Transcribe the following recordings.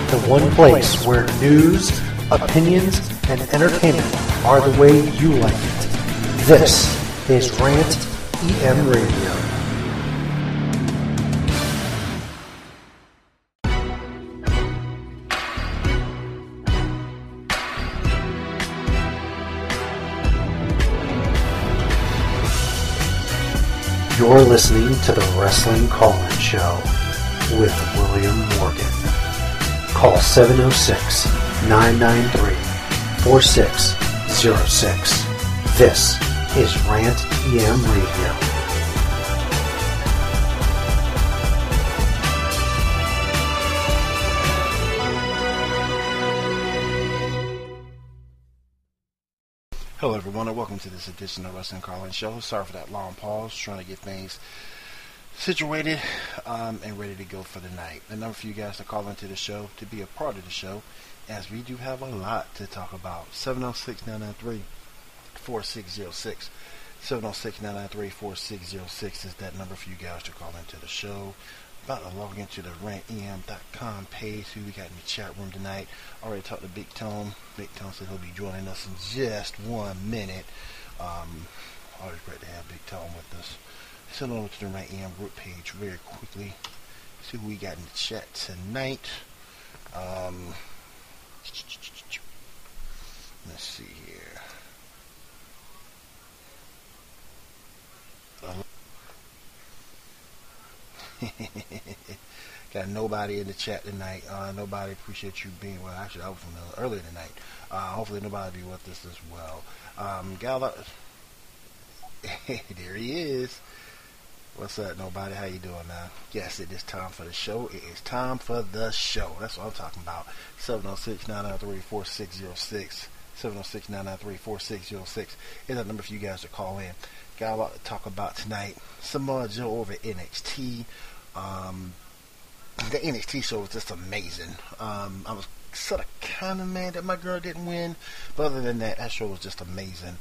the one place where news, opinions, and entertainment are the way you like it. This is Rant EM Radio. You're listening to the Wrestling Call-In Show with William Morgan. Call 706-993-4606. This is Rant EM Radio. Hello everyone and welcome to this edition of Wrestling Call-In Show. Sorry for that long pause, trying to get things situated and ready to go for the night. The number for you guys to call into the show, to be a part of the show, as we do have a lot to talk about. 706-993-4606. 706-993-4606 is that number for you guys to call into the show. About to log into the rantem.com page. Who we got in the chat room tonight? Already talked to Big Tone. Big Tone said he'll be joining us in just 1 minute. Always great to have Big Tone with us. Send over to the Rant EM group page very quickly. See who we got in the chat tonight. Let's see here. Got nobody in the chat tonight. Nobody appreciate you being, well, actually I was from earlier tonight. Hopefully nobody be with us as well. Gala, there he is. What's up, nobody? How you doing now? Yes, it is time for the show. It is time for the show. That's what I'm talking about. 706-993-4606. 706-993-4606 is that number for you guys to call in. Got a lot to talk about tonight. Samoa Joe over at NXT. The NXT show was just amazing. I was sort of kind of mad that my girl didn't win, but other than that, that show was just amazing.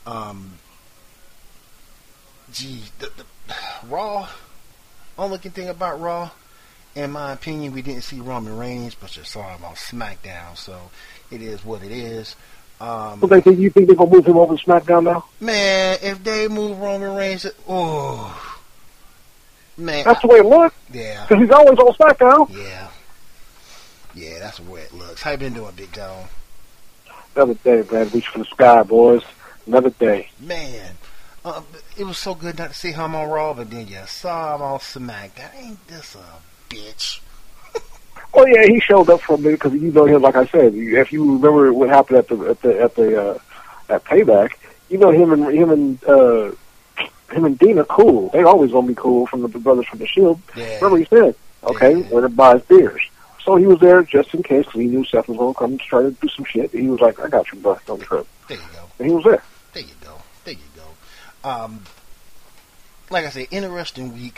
The Raw, only good thing about Raw, in my opinion, we didn't see Roman Reigns, but you saw him on SmackDown, so it is what it is. So you think they're going to move him over to SmackDown now? Man, if they move Roman Reigns, oh, man. That's the way it looks. Yeah. Because he's always on SmackDown. Yeah. Yeah, that's the way it looks. How you been doing, Big Dog? Another day, man. Reach for the sky, boys. Another day. Man. It was so good not to see him on Raw, but then you saw him on SmackDown. Ain't this a bitch? Oh yeah, he showed up for a minute because you know him. Like I said, if you remember what happened at Payback, you know him and Dean are cool. They always gonna be cool from the brothers from the Shield. Yeah. Remember he said, okay, when it buys beers. So he was there just in case because he knew Seth was gonna come to try to do some shit. He was like, I got you, bro, on the trip. There you go. And he was there. There you go. There you go. Like I said, interesting week.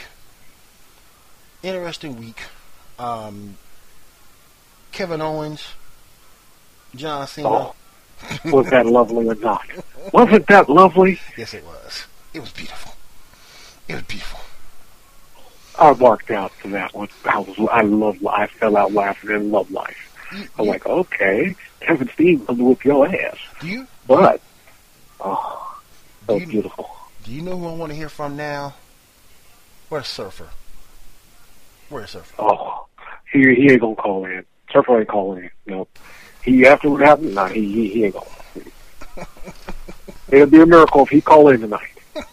Kevin Owens, John Cena. Oh, was that lovely or not? Wasn't that lovely? Yes, it was. It was beautiful. It was beautiful. I marked out for that one. I fell out laughing and loved life. I'm like, okay, Kevin Steen will whip your ass. That was beautiful. Do you know who I want to hear from now? Where's Surfer? Oh, he ain't gonna call in. Surfer ain't calling in. Nope. He after what happened, nah, he ain't gonna. It'll be a miracle if he call in tonight.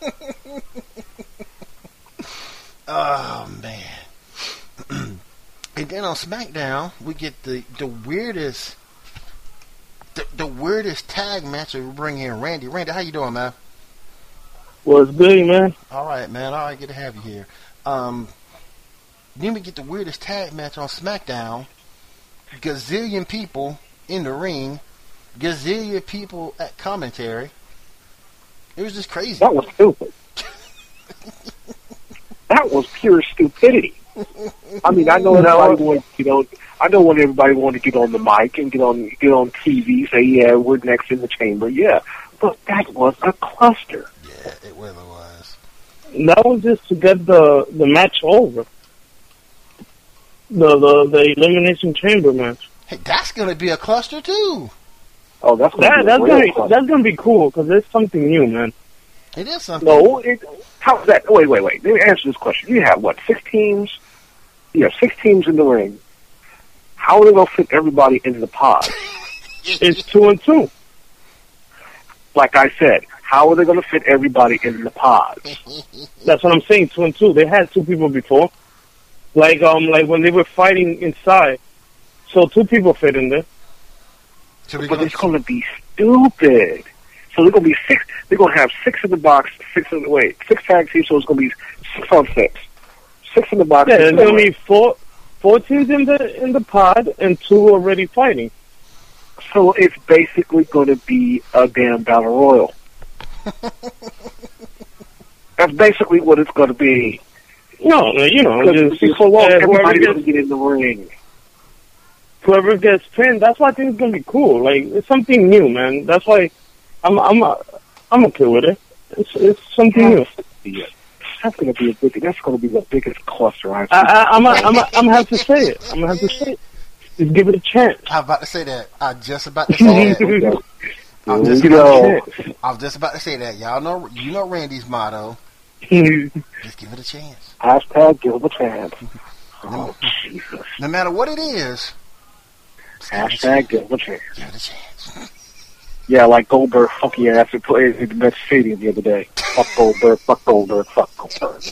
Oh man. And then on SmackDown, we get the weirdest tag match. We bring in Randy. Randy, how you doing, man? Well, it's good, man. All right, man. All right, good to have you here. Then we get the weirdest tag match on SmackDown. Gazillion people in the ring. Gazillion people at commentary. It was just crazy. That was stupid. That was pure stupidity. I mean, I know everybody wants to get on. I know when everybody want to get on the mic and get on TV, say, "Yeah, we're next in the chamber." Yeah, but that was a cluster. Yeah, it really was. That was just to get the match over. the Elimination Chamber match. Hey, that's gonna be a cluster too. Oh, that's gonna be cool because it's something new, man. It is something. No, how's that? Wait. Let me answer this question. You have what? 6 teams. You have 6 teams in the ring. How are they gonna fit everybody in the pod? It's 2 and 2. Like I said, how are they gonna fit everybody in the pods? That's what I'm saying. 2 and 2. They had 2 people before, like when they were fighting inside. So 2 people fit in there. But it's gonna be stupid. So they're gonna be 6. They're gonna have 6 in the box, 6 tag teams. So it's gonna be 6 on 6. 6 in the box. Yeah, there's gonna be 4 teams in the pod and 2 already fighting. So it's basically gonna be a damn battle royal. That's basically what it's gonna be. No, just so long everybody's gonna get in the ring. Whoever gets pinned, that's why I think it's gonna be cool. Like, it's something new, man. That's why I'm okay with it. It's something new. Yeah. That's gonna be a big. That's gonna be the biggest cluster I've seen. I'm gonna have to say it. I'm gonna have to say it. Just give it a chance. I'm about to say that. I'm just about to say that. I was just about to say that. Y'all know, Randy's motto. Just give it a chance. Hashtag give it a chance. Oh, Jesus. No matter what it is. Hashtag give it a chance. Give it a chance. Yeah, like Goldberg funky ass who played in the Met Stadium the other day. Fuck Goldberg, fuck Goldberg, fuck Goldberg.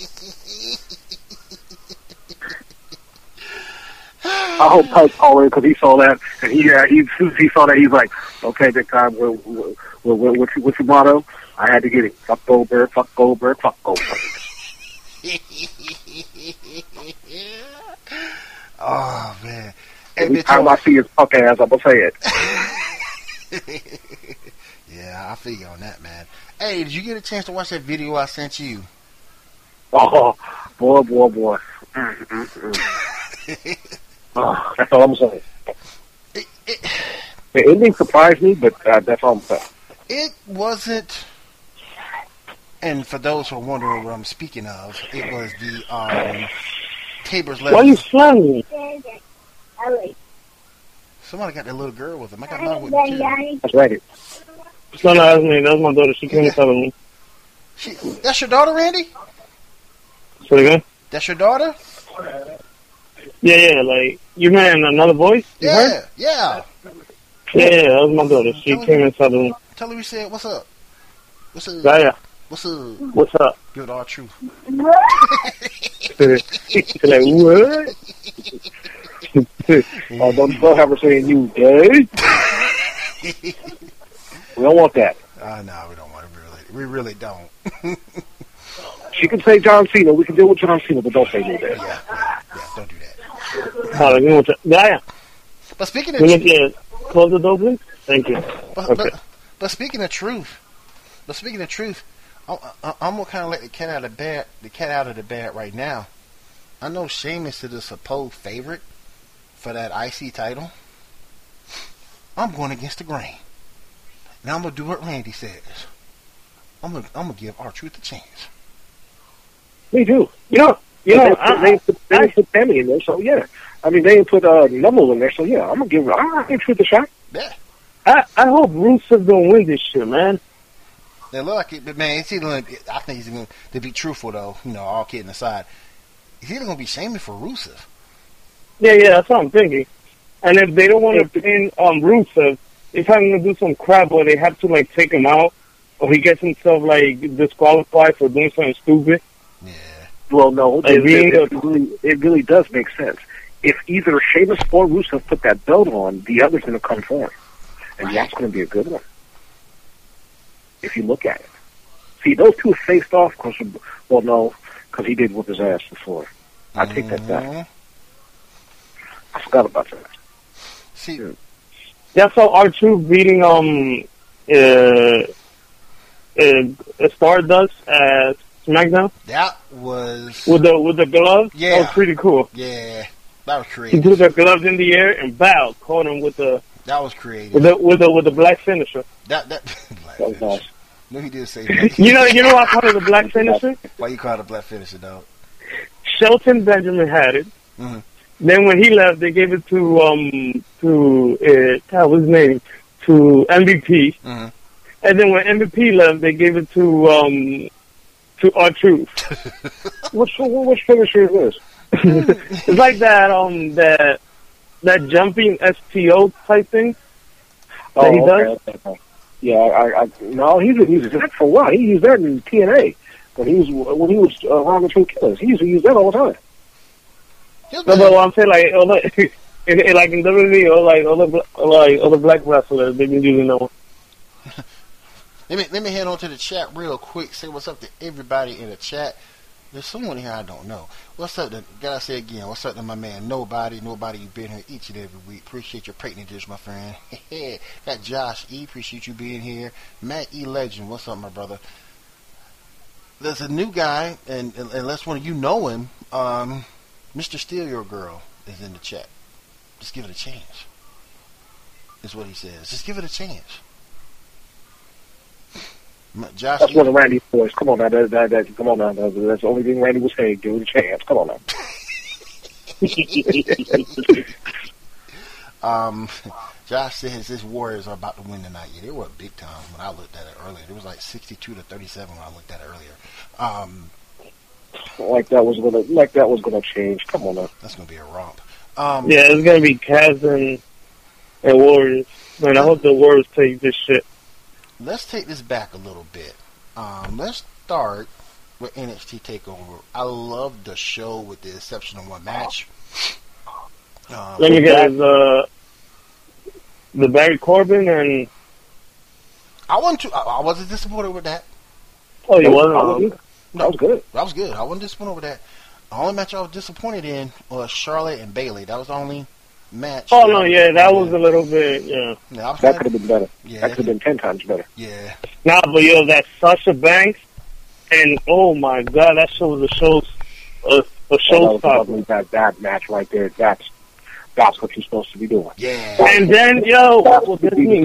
I hope Pike called in because he saw that, and he saw that, he's like, okay, big time. What's your motto? I had to get it. Fuck Goldberg, fuck Goldberg, fuck Goldberg. Oh man! Every time I see his fuck ass, I'm gonna say it. Yeah, I feel you on that, man. Hey, did you get a chance to watch that video I sent you? Oh, boy. Oh, that's all I'm saying. The ending surprised me, but that's all I'm saying. It wasn't, and for those who are wondering what I'm speaking of, it was the Tabor's Legends. Why are you slamming me? Somebody got that little girl with him. I got mine with me too. That's right. It's not me. That's my daughter. She came inside with me. That's your daughter, Randy? Say it again? That's your daughter? Yeah, like, you meant another voice? Yeah. Yeah, that was my daughter. She came inside the room. Tell her we said, what's up? What's up? Yeah. What's up? What's up? Give it all truth. She's like, what? Oh, don't have her saying you gay. We don't want that. No, we don't want it, really. We really don't. She can say John Cena. We can deal with John Cena, but don't say you there. Yeah, don't do that. Yeah. But speaking of close the door, please. Thank you. But speaking of truth, I'm gonna kind of let the cat out of the bag right now. I know Sheamus is the supposed favorite for that IC title. I'm going against the grain. Now I'm gonna do what Randy says. I'm gonna give R-Truth a chance. Me too. They put Tammy in there, so yeah. I mean, they didn't put Numble in there, so yeah. I'm gonna give Truth a shot. Yeah. I hope Rusev gonna win this shit, man. They look like it, but man, I think he's going to be truthful though. All kidding aside, he's either going to be Sheamus for Rusev. Yeah, that's what I'm thinking. And if they don't want to pin Rusev, they're probably going to do some crap where they have to like take him out, or he gets himself like disqualified for doing something stupid. Yeah. Well, no, it really does make sense. If either Sheamus or Rusev put that belt on, the other's going to come for him, and that's going to be a good one. If you look at it. See, those two faced off, because he did whip his ass before. I take that back. I forgot about that. See, that's how R-Truth beating Stardust at SmackDown. That was with the glove. Yeah, that was pretty cool. Yeah, that was creative. He threw the gloves in the air and bowed, caught him with the. That was creative. With the black finisher. That was nice. No, he did say that. You know why I call it the black finisher? Why you call it a black finisher, dog? Shelton Benjamin had it. Mm-hmm. Then when he left, they gave it to God, what's his name? To MVP. Mm-hmm. And then when MVP left, they gave it to R-Truth. Which finisher is this? It's like that jumping STO type thing that he does. Okay. Yeah, no, he's used that for a while. He used that in TNA when he was around the True Killers. He used to use that all the time. No, but what I'm saying, like, like in WWE, or like other black wrestlers, they've been using that one. Let me head on to the chat real quick. Say what's up to everybody in the chat. There's someone here I don't know. What's up to, gotta say again, what's up to my man Nobody, you've been here each and every week. Appreciate your patronage, my friend. Got Josh E, appreciate you being here. Matt E Legend, what's up, my brother? There's a new guy, and unless one of you know him, Mr. Steal Your Girl is in the chat. Just give it a chance. Is what he says. Just give it a chance. Josh, that's one of Randy's boys. Come on now, come on now. That's the only thing Randy was saying. Give it a chance. Come on now. Josh says his Warriors are about to win tonight. Yeah, they were big time when I looked at it earlier. It was like 62-37 when I looked at it earlier. Like that was gonna change. Come on now. That's gonna be a romp. Yeah, it's gonna be Cavs and Warriors. Man, I hope the Warriors take this shit. Let's take this back a little bit. Let's start with NXT TakeOver. I love the show with the exception of one match. Let me get the Barry Corbin and I wasn't disappointed with that. Oh, you wasn't? That was good. That was good. I wasn't disappointed with that. The only match I was disappointed in was Charlotte and Bayley. That was the only match. Oh, no, yeah, that was a little bit, yeah. That could have been better. Yeah, that could have been 10 times better. Yeah. Nah, but that Sasha Banks, and oh my God, that show was a showstopper. That match right there, that's what you're supposed to be doing. Yeah. And then, what gets me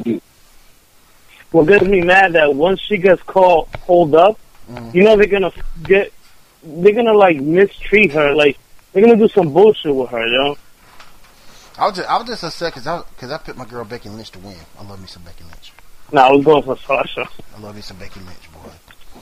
mad that once she gets hold up, they're gonna like mistreat her, like they're gonna do some bullshit with her, I was just upset because I picked my girl Becky Lynch to win. I love me some Becky Lynch. Nah, I was going for Sasha. I love me some Becky Lynch, boy.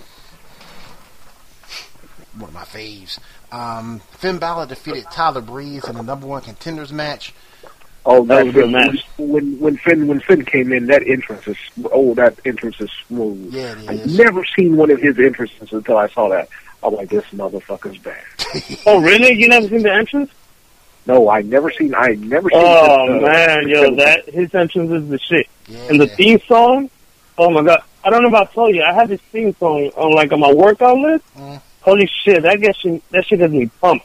One of my faves. Finn Balor defeated Tyler Breeze in the #1 contenders match. Oh, that was a good match. When Finn came in, that entrance is smooth. Yeah, it is. I've never seen one of his entrances until I saw that. I'm like, this motherfucker's bad. Oh, really? You never seen the entrance? No, I never seen. Oh man, his entrance is the shit. Yeah. And the theme song, oh my God, I don't know if I told you, I have this theme song on my workout list. Holy shit, that shit gets me pumped.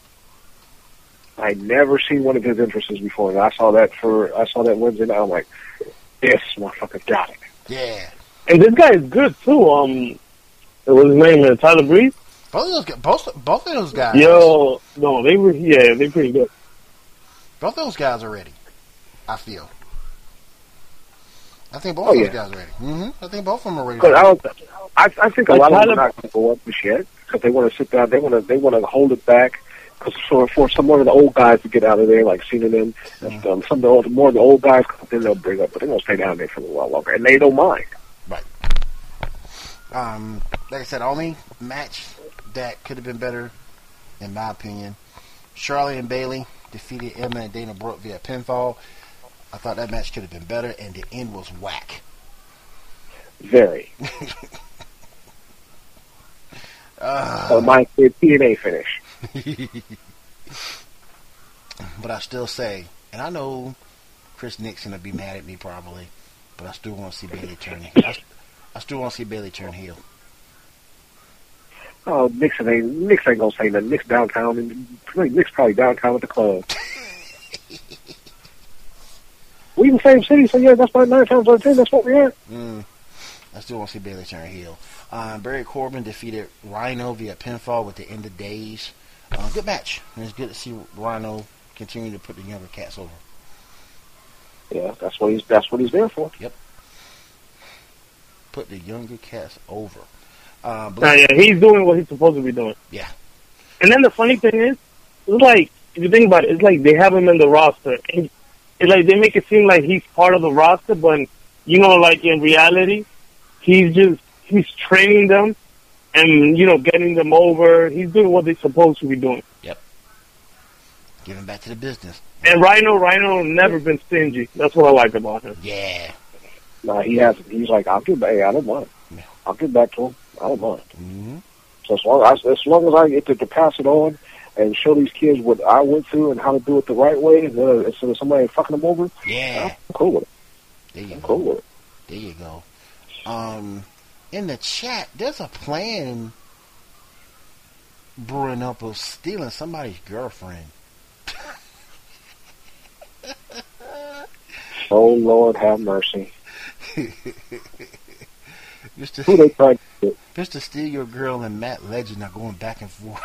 I never seen one of his entrances before, and I saw that Wednesday night. I'm like, this motherfucker got it. Yeah. And this guy is good too. What's his name? Tyler Breeze. Both of those guys. Yo, no, they pretty good. Both of those guys are ready. I feel. I think both of those guys are ready. I think both of them are ready. I think a lot of them are not going to go up this yet because they want to sit down. They want to hold it back. Because for some of the old guys to get out of there, like Cena and them, some of the more of the old guys, then they'll bring up, but they're going to stay down there for a little while longer, and they don't mind. Right. Like I said, only match that could have been better, in my opinion. Charlotte and Bayley defeated Emma and Dana Brooke via pinfall. I thought that match could have been better, and the end was whack. Very. My TNA finish. But I still say, and I know Chris Nixon will be mad at me probably, but I still want to see Bayley turn. I still want to see Bayley turn heel. Oh, Nix ain't gonna say nothing. Nick's downtown, and Nick's probably downtown at the club. We in the same city, so yeah, that's about 9 times out of 10. That's what we're at. I still want to see Bayley turn heel. Barry Corbin defeated Rhino via pinfall with the end of days. Good match. And it's good to see Rhino continue to put the younger cats over. Yeah, that's what he's there for. Yep. Put the younger cats over. Yeah, he's doing what he's supposed to be doing. Yeah. And then the funny thing is, it's like if you think about it, it's like they have him in the roster. And it's like they make it seem like he's part of the roster, but, you know, like in reality, he's training them and, you know, getting them over. He's doing what they're supposed to be doing. Yep. Giving back to the business. And Rhino never been stingy. That's what I like about him. Yeah. No, he hasn't. He's like, I'll give back. I don't mind. Yeah. I'll give back to him. I don't mind. Mm-hmm. So as long as I get to pass it on and show these kids what I went through and how to do it the right way, instead of somebody fucking them over, Yeah. I'm cool with it. There you I'm go. cool with it. There you go. In the chat, there's a plan brewing up of stealing somebody's girlfriend. Oh, Lord, have mercy. Mr. Who they tried to get? Mr. Steal Your Girl and Matt Legend are going back and forth.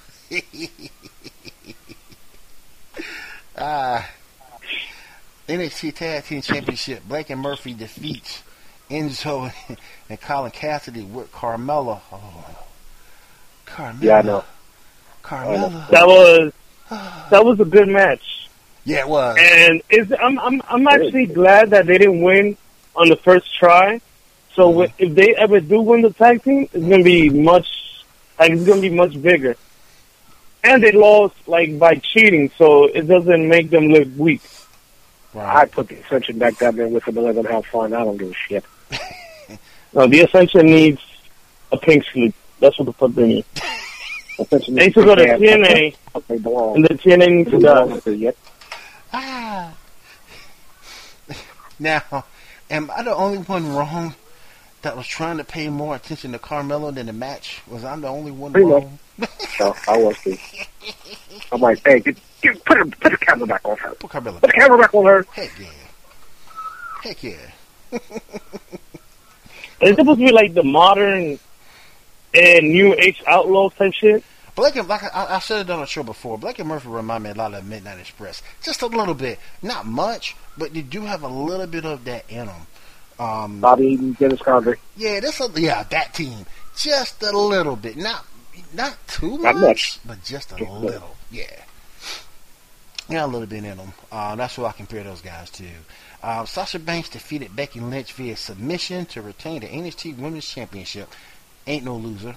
NXT Tag Team Championship, Blake and Murphy defeats Enzo and Colin Cassidy with Carmella. Oh, Carmella. Yeah, I know. Carmella. That was a good match. Yeah, it was. And I'm actually glad that they didn't win on the first try. So if they ever do win the tag team, it's gonna be much bigger. And they lost by cheating, so it doesn't make them look weak. Right. I put the Ascension back down there with them and let them have fun. I don't give a shit. No, the Ascension needs a pink slip. That's what the fuck they need. They need to go to TNA, and the TNA needs to die. Now, am I the only one wrong that was trying to pay more attention to Carmelo than the match? Was I the only one wrong? No, I was too. I'm like, hey, put the camera back on her. Put Carmelo Put the camera back on her. Heck yeah. Heck yeah. It's supposed to be like the modern and new age outlaw type shit. Blake and, like I said it on the show before, Blake and Murphy remind me a lot of Midnight Express. Just a little bit. Not much, but they do have a little bit of that in them. Bobby Eaton, Dennis Condrey. Yeah, that team. Just a little bit. Not too Not much. but just a little. Yeah. Yeah, a little bit in them. That's what I compare those guys to. Sasha Banks defeated Becky Lynch via submission to retain the NXT Women's Championship. Ain't no loser.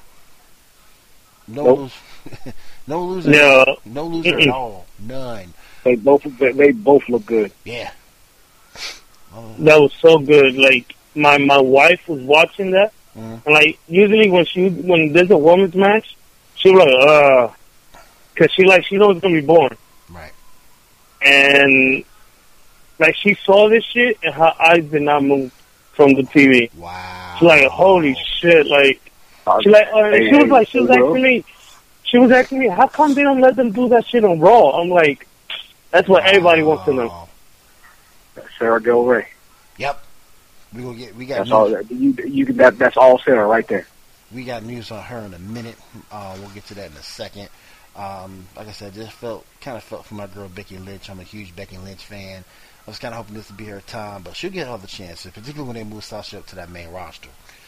No loser. No loser at all. None. They both look good. Yeah. That was so good. Like my wife was watching that, and usually when there's a women's match, she was like, because she knows it's gonna be boring. Right. And she saw this shit, and her eyes did not move from the TV. Wow. She's like, holy shit! She was asking me, how come they don't let them do that shit on Raw? I'm like, that's what everybody wants to know. Sarah Del Rey. Yep. We got that's all. That's all Sarah right there. We got news on her in a minute. We'll get to that in a second. Like I said, kind of felt for my girl Becky Lynch. I'm a huge Becky Lynch fan. I was kind of hoping this would be her time, but she'll get other chances, particularly when they move Sasha up to that main roster.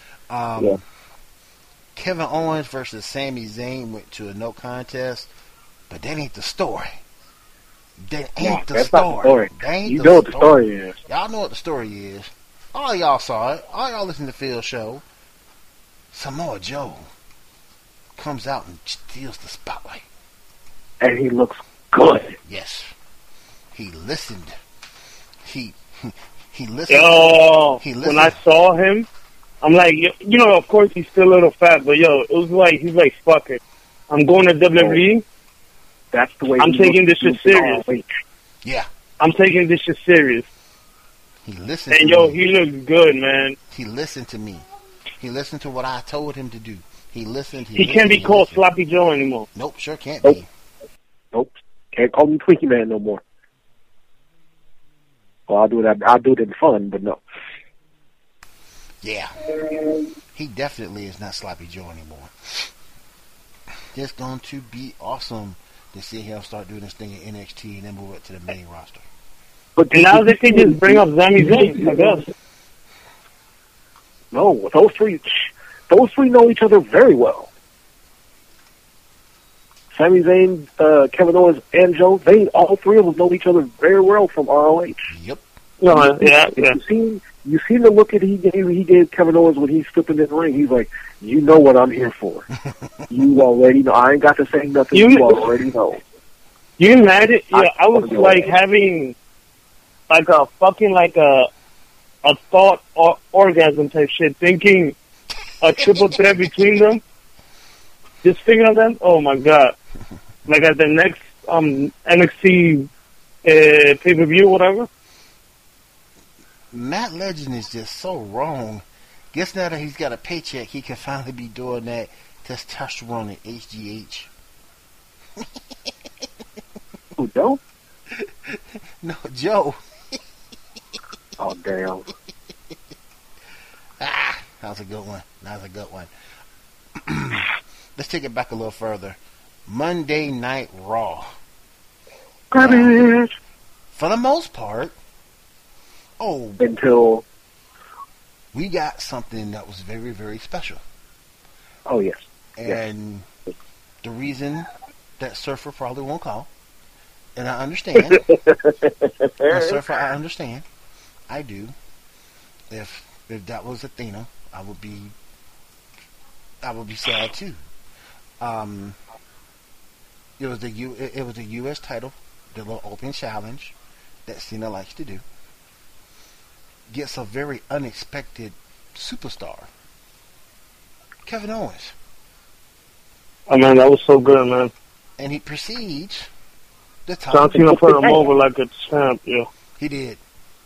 Kevin Owens versus Sami Zayn went to a no contest, but that ain't the story. That ain't the story. You know what the story is. Y'all know what the story is. All y'all saw it. All y'all listened to Phil's show. Samoa Joe comes out and steals the spotlight. And he looks good. Yes. He listened. He listened. Yo, when I saw him, I'm like, of course he's still a little fat, but it was like, he's like, fuck it. I'm going to WWE. That's the way I'm taking this shit serious. Yeah. I'm taking this shit serious. He listened and to me. He looks good, man. He listened to me. He listened to what I told him to do. He listened. He can't be called Sloppy Joe anymore. Nope, sure can't be. Nope. Can't call me Twinkie Man no more. Well, I'll do it in fun, but no. Yeah. He definitely is not Sloppy Joe anymore. It's going to be awesome to see him start doing this thing in NXT and then move it to the main roster. But now they can just bring up Sami Zayn, I guess. No, those three know each other very well. Sami Zayn, Kevin Owens, and Jones, they all three of them know each other very well from ROH. Yep. No, yeah. You seen the look that he gave Kevin Owens when he stepped in the ring. He's like, you know what I'm here for. You already know. I ain't got to say nothing. You already know. You imagine? Yeah, I was like having like a fucking like a thought orgasm type shit, thinking a triple threat between them. Just thinking of them. Oh my god! Like at the next NXT pay-per-view, whatever. Matt Legend is just so wrong. Guess now that he's got a paycheck, he can finally be doing that testosterone and HGH. Who, Joe? No, Joe. Oh, damn. That was a good one. Let's take it back a little further. Monday Night Raw. Garbage. For the most part. Oh. Until. We got something that was very, very special. Oh, yes. And the reason that Surfer probably won't call, and I understand. And Surfer, I understand. I do. If that was Athena, I would be sad too. It was the U.S. title, the little open challenge that Cena likes to do. Gets a very unexpected superstar, Kevin Owens. Oh man, that was so good, man. And he proceeds the time. John Cena put him over like a champ, yeah. He did.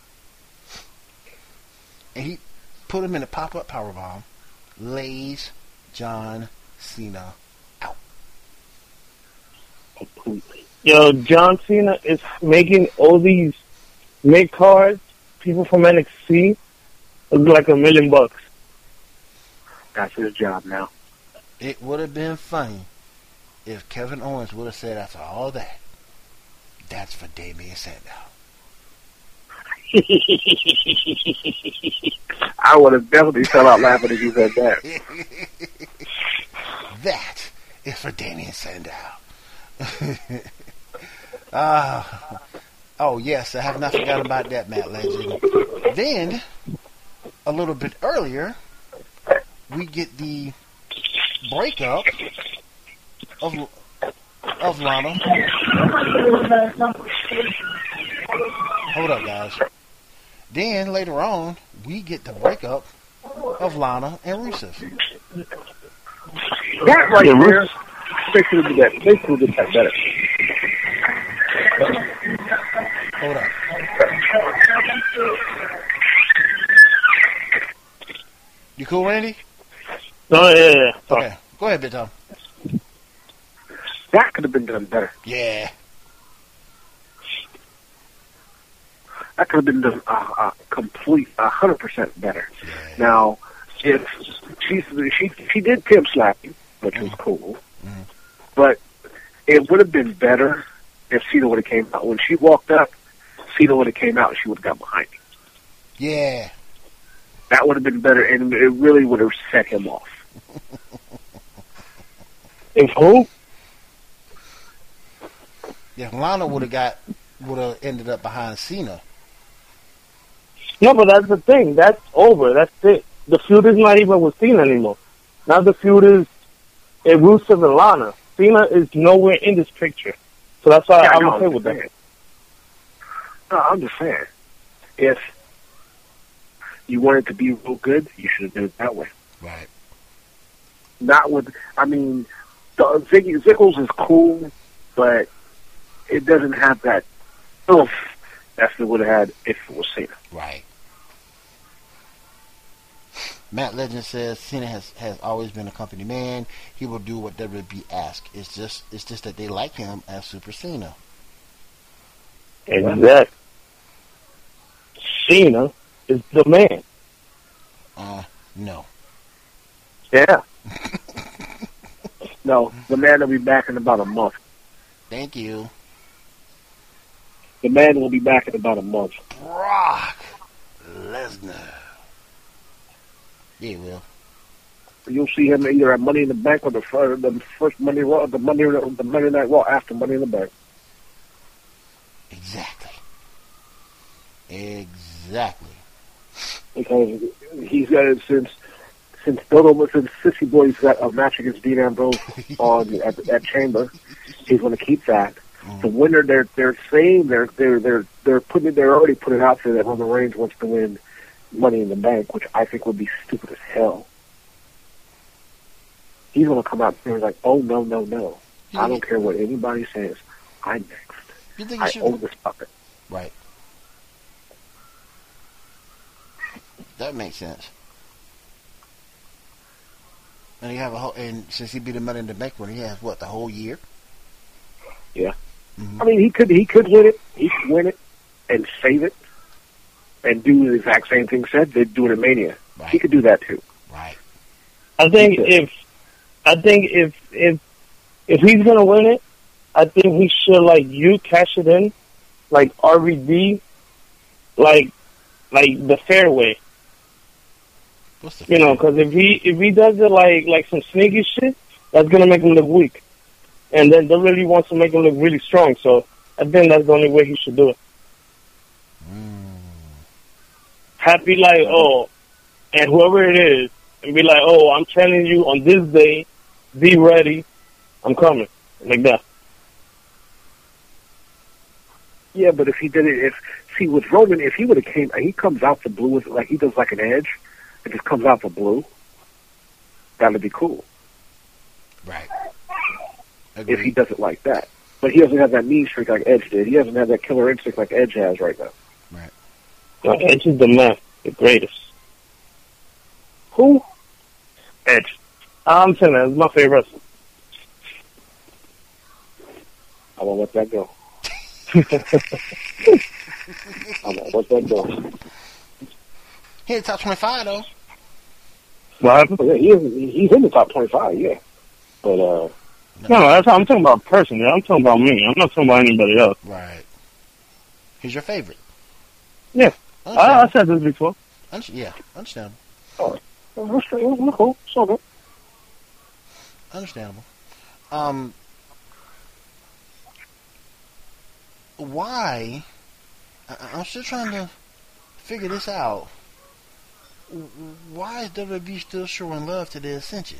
And he put him in a pop-up powerbomb, lays John Cena out. Completely. Yo, John Cena is making all these mid-cards, people from NXT, look like $1 million. That's his job now. It would have been funny if Kevin Owens would have said after all that, that's for Damien Sandow. I would have definitely fell out laughing if you said that. That is for Damien Sandow. Oh, yes, I have not forgotten about that, Matt Legend. Then, a little bit earlier, we get the breakup of Lana. Hold up, guys. Then, later on, we get the breakup of Lana and Rusev. That right there, they could have did that better. Hold up. You cool, Randy? Oh, yeah. Okay, go ahead, Big Tom. That could have been done better. Yeah. That could have been done complete 100% better. Yeah. Now, if she did pimp slap you, which was cool, but it would have been better if Cena would have came out. When she walked up, Cena would have came out and she would have got behind him. Yeah. That would have been better, and it really would have set him off. If who? If Lana would have ended up behind Cena. No, but that's the thing. That's over. That's it. The feud is not even with Cena anymore. Now the feud is Rusev and Lana. Cena is nowhere in this picture. So that's why I'm okay with that. No, I'm just saying. If you want it to be real good, you should have done it that way. Right. Not with, Ziggles is cool, but it doesn't have that oomph that it would have had if it was Cena. Right. Matt Legend says Cena has always been a company man. He will do whatever be asked. It's just that they like him as Super Cena. Exactly. Cena is the man. No. Yeah. No, the man will be back in about a month. Thank you. The man will be back in about a month. Brock Lesnar. Yeah, he will. You'll see him either at Money in the Bank or the first Monday Raw, the Monday Night Raw after Money in the Bank. Exactly. Because he's got it since Sissy Boy's got a match against Dean Ambrose at Chamber. He's going to keep that. The winner, they're saying they're already putting out there that Roman Reigns wants to win Money in the Bank, which I think would be stupid as hell. He's going to come out there and like, oh no, I don't care what anybody says. I'm next. I own this puppet. Right. That makes sense. And you have and since he beat the Money in the Bank when he has the whole year? Yeah. I mean, he could win it. He could win it and save it and do the exact same thing they're doing at Mania. Right. He could do that too. Right. I think if he's gonna win it, I think he should cash it in, like RVD, like the fairway. What's the because if he does it like some sneaky shit, that's gonna make him look weak. And then WWE wants to make him look really strong, so I think that's the only way he should do it. Happy and whoever it is, and be like, oh, I'm telling you on this day, be ready, I'm coming, like that. Yeah, but if he did it, with Roman, if he would have he comes out the blue with he does like an Edge, it just comes out the blue, that would be cool. Right. Agreed. If he does it like that. But he doesn't have that mean streak like Edge did. He doesn't have that killer instinct like Edge has right now. Right. Well, Edge is the man, the greatest. Who? Edge. I'm saying that. It's my favorite wrestler. I won't let that go. I won't let that go. He in the top 25, though. What happened? Yeah, he's in the top 25, yeah. But, No, I'm talking about personally. I'm talking about me. I'm not talking about anybody else. Right. He's your favorite. Yeah. I said this before. Yeah, understandable. Oh, cool. So good. Understandable. Why? I'm still trying to figure this out. Why is WWE still showing love to the Ascension?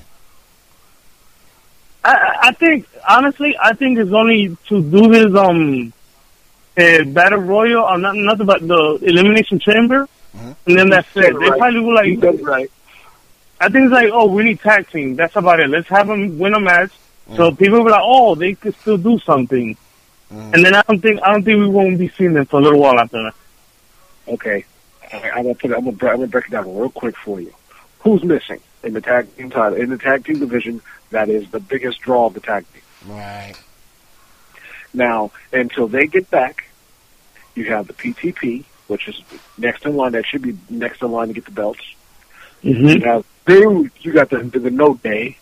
I think, honestly, it's only to do his Battle Royal, nothing but the Elimination Chamber, and then that's it. They probably will right. I think it's like, oh, we need tag team. That's about it. Let's have them win a match. So people will be like, oh, they could still do something. And then I don't think we won't be seeing them for a little while after that. Okay. I'm gonna break it down real quick for you. Who's missing in the tag team title, in the tag team division? That is the biggest draw of the tag team. Right. Now, until they get back, you have the PTP, which is next in line. That should be next in line to get the belts. You got the No Day.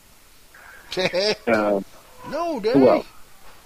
No Day. Who else?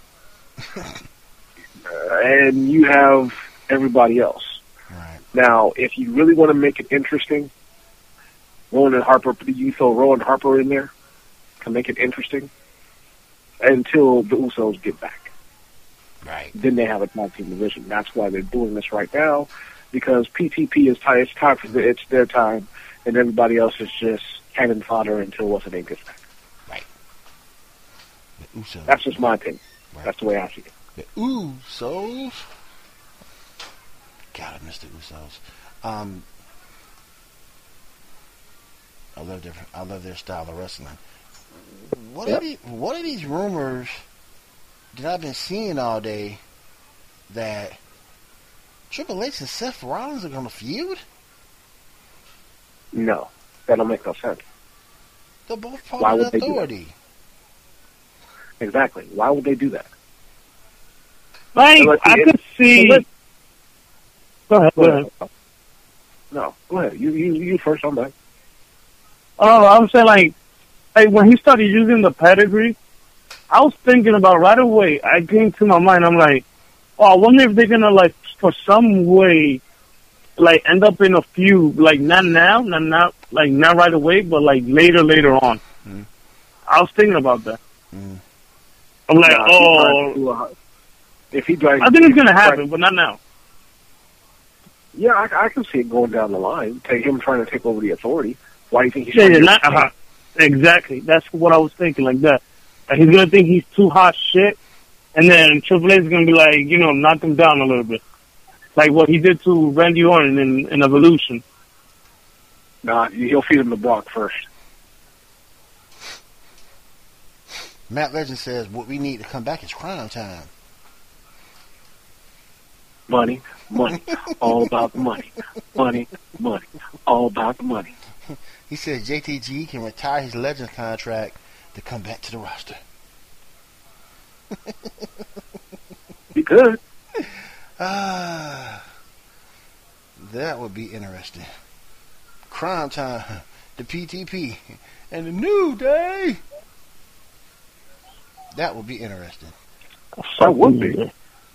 And you have everybody else. Right. Now, if you really want to make it interesting, Rowan and Harper, you throw Rowan Harper in there to make it interesting until the Usos get back. Right. Then they have a tag team division. That's why they're doing this right now, because PTP is time. It's time for it's their time, and everybody else is just cannon fodder until what's the name gets back. Right. The Usos. That's just my opinion. Right. That's the way I see it. The Usos. God, I miss the Usos. I love their style of wrestling. What are these rumors that I've been seeing all day that Triple H and Seth Rollins are going to feud? No, that don't make no sense. They're both part of the Authority. Exactly. Why would they do that? Like, I could see. Go ahead. No, go ahead. You first. I'm back. Oh, I'm saying like when he started using the pedigree, I was thinking about right away. I came to my mind. I'm like, oh, I wonder if they're gonna for some way, like end up in a feud, like not now, like not right away, but like later on. Mm. I was thinking about that. Mm. I'm like, if he drives, I think it's gonna happen, but not now. Yeah, I can see it going down the line. Take him trying to take over the authority. Why do you think he's Yeah, trying yeah, to not, exactly. That's what I was thinking, like that. Like, he's gonna think he's too hot shit, and then Triple H is gonna be like, knock him down a little bit, like what he did to Randy Orton in Evolution. Nah, he'll feed him the Brock first. Matt Legend says what we need to come back is Crime Time. Money, all about the money. Money, all about the money. He says JTG can retire his Legends contract to come back to the roster. He could. That would be interesting. Crime Time, the PTP, and the New Day. That would be interesting. That would be.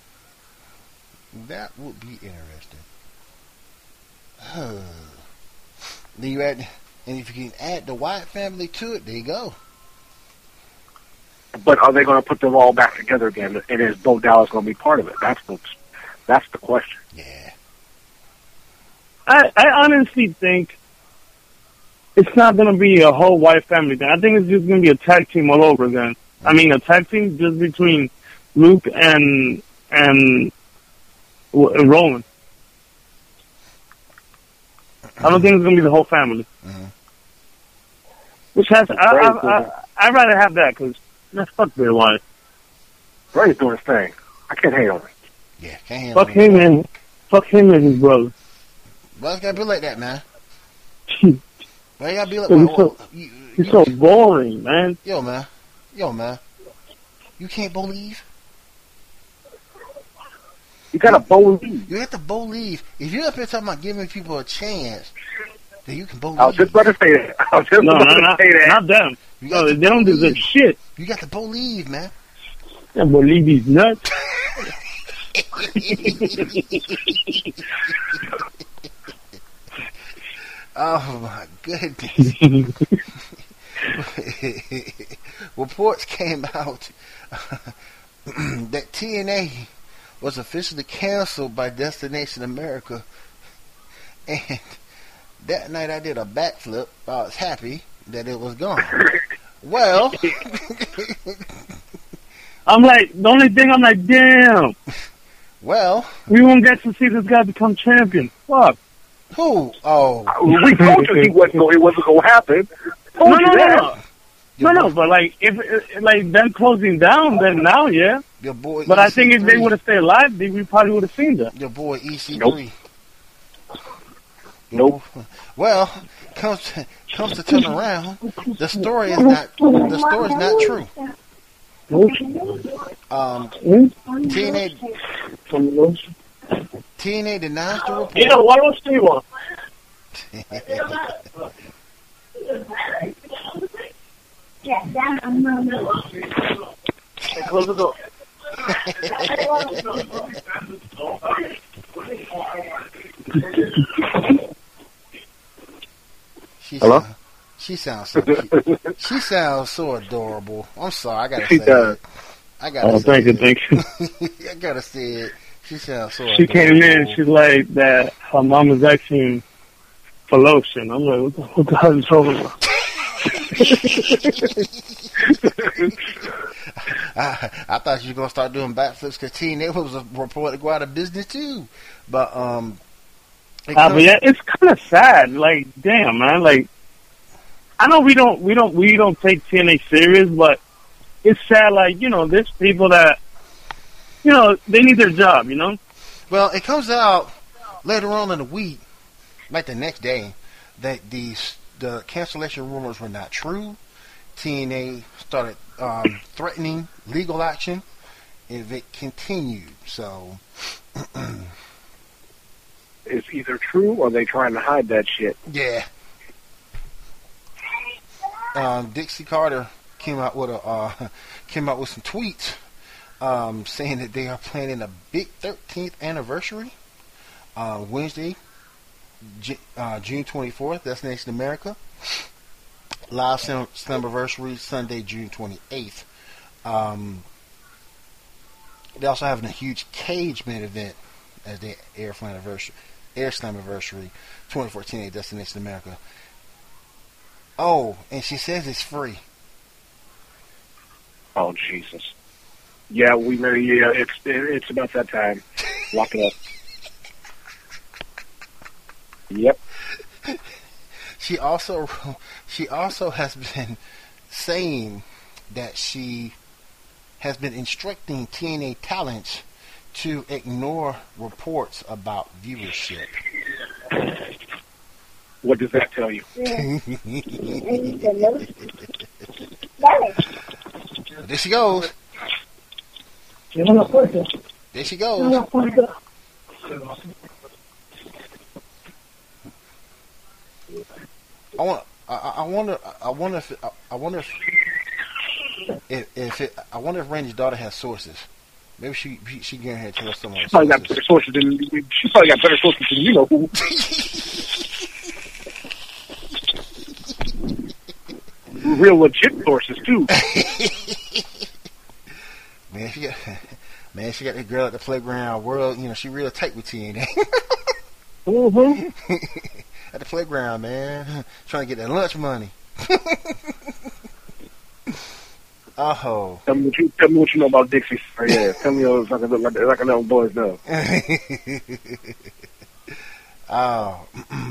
That would be interesting. Then you add, and if you can add the Wyatt family to it, there you go. But are they going to put them all back together again? And is Bo Dallas going to be part of it? That's the question. Yeah. I honestly think it's not going to be a whole Wyatt family thing. I think it's just going to be a tag team all over again. I mean, a tag team just between Luke and Roman. I don't think it's going to be the whole family. Mm-hmm. Which has, I'd rather have that, because fuck Bray Wyatt. Bray's doing his thing. I can't hate on it. Yeah, can't handle Fuck him and his brother. Well, it's got to be like that, man. Well, you got to be like he's so boring, man. Yo, man. You can't believe? You got to believe. You have to believe. If you're up here talking about giving people a chance, then you can believe. I was just about to say that. Not them. No, they don't deserve shit. You got to believe, man. I can't believe he's nuts. Oh, my goodness. Reports came out that TNA was officially canceled by Destination America, and that night I did a backflip. I was happy that it was gone. Well, the only thing I'm like, damn. Well, we won't get to see this guy become champion. Fuck. Who? Oh, we told you it wasn't going to happen. No, but like if them closing down, then now, yeah. Your boy. But EC3. I think if they would have stayed alive, we probably would have seen that. Your boy EC3. Nope. Well, comes to turn around, the story is not true. TNA denies the report. You know, what else do you want? Close the door. Hello? She sounds so cute. She sounds so adorable. I'm sorry, I gotta say it. Thank you. I gotta say it. She sounds so She adorable. came in, she's like that her mom is actually for lotion. I'm like, what the hell are you talking about? I thought you were gonna start doing backflips because TNA was a report to go out of business too. But but yeah, it's kind of sad. Like, damn, man. Like, I know we don't take TNA serious, but it's sad. Like, there's people that, they need their job. Well, it comes out later on in the week, like the next day, that the cancellation rumors were not true. TNA started threatening legal action if it continued. So it's either true or they trying to hide that shit. Yeah. Dixie Carter came out with some tweets saying that they are planning a big 13th anniversary Wednesday, June 24th, Destination America. Live Slammiversary, Sunday, June 28th. They also having a huge cage main event as the Air Slammiversary 2014 at Destination America. Oh, and she says it's free. Oh, Jesus. Yeah, it's about that time. Lock it up. Yep. She also has been saying that she has been instructing TNA talents to ignore reports about viewership. What does that tell you? There she goes. There she goes. I wonder if Randy's daughter has sources. Maybe she getting her to tell us some of her Probably got better sources than she probably got better sources than you know who. Real legit sources too. Man, she got that girl at the playground world. You know, she real tight with TNA. Mm-hmm. At the playground, man, trying to get that lunch money. Oh. Tell me what you know about Dixie. Right here. Tell me if I can look like I know boys know. Oh.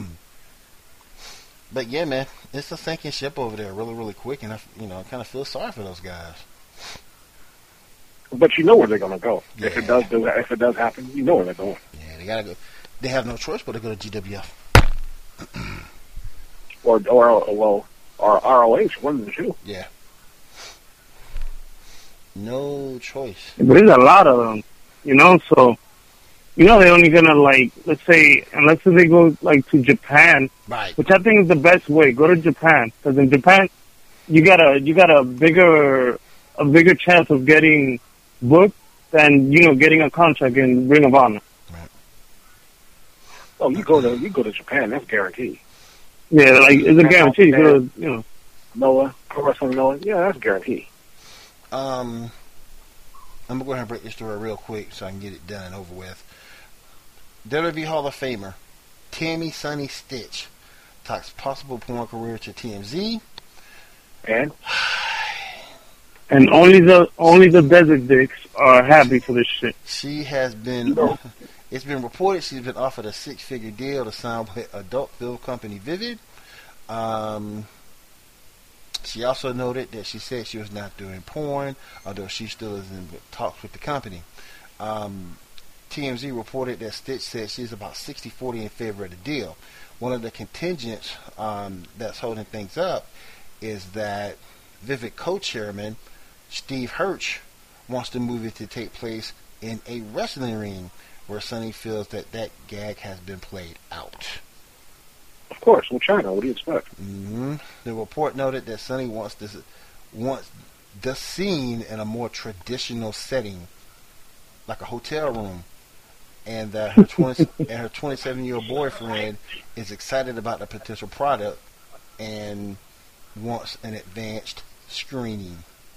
But yeah, man, it's a sinking ship over there, really, really quick, and I kind of feel sorry for those guys. But you know where they're gonna go. Yeah. If it does happen, you know where they're going. Yeah, they gotta go. They have no choice but to go to GWF. or ROH, one of the two. Yeah. No choice. But there's a lot of them, so, they're only gonna, let's say, unless they go, to Japan, Right. which I think is the best way, go to Japan. Because in Japan, you got a bigger chance of getting booked than, getting a contract in Ring of Honor. Right. Oh, you go to Japan, that's guaranteed. Yeah, it's a guarantee. Go, Noah, Pro Wrestling Noah, yeah, that's guaranteed. I'm gonna go ahead and break this story real quick so I can get it done and over with. WWE Hall of Famer Tammy Sunny Stitch talks possible porn career to TMZ. And only the desert dicks are happy for this shit. She has been. It's been reported she's been offered a 6-figure deal to sign with adult film company Vivid. She also noted that she said she was not doing porn, although she still is in talks with the company. TMZ reported that Stitch said she's about 60-40 in favor of the deal. One of the contingents that's holding things up is that Vivid co-chairman Steve Hirsch wants the movie to take place in a wrestling ring where Sunny feels that gag has been played out. Of course, in China, what do you expect? Mm-hmm. The report noted that Sunny wants the scene in a more traditional setting, like a hotel room, and that her 27-year-old boyfriend is excited about the potential product and wants an advanced screening.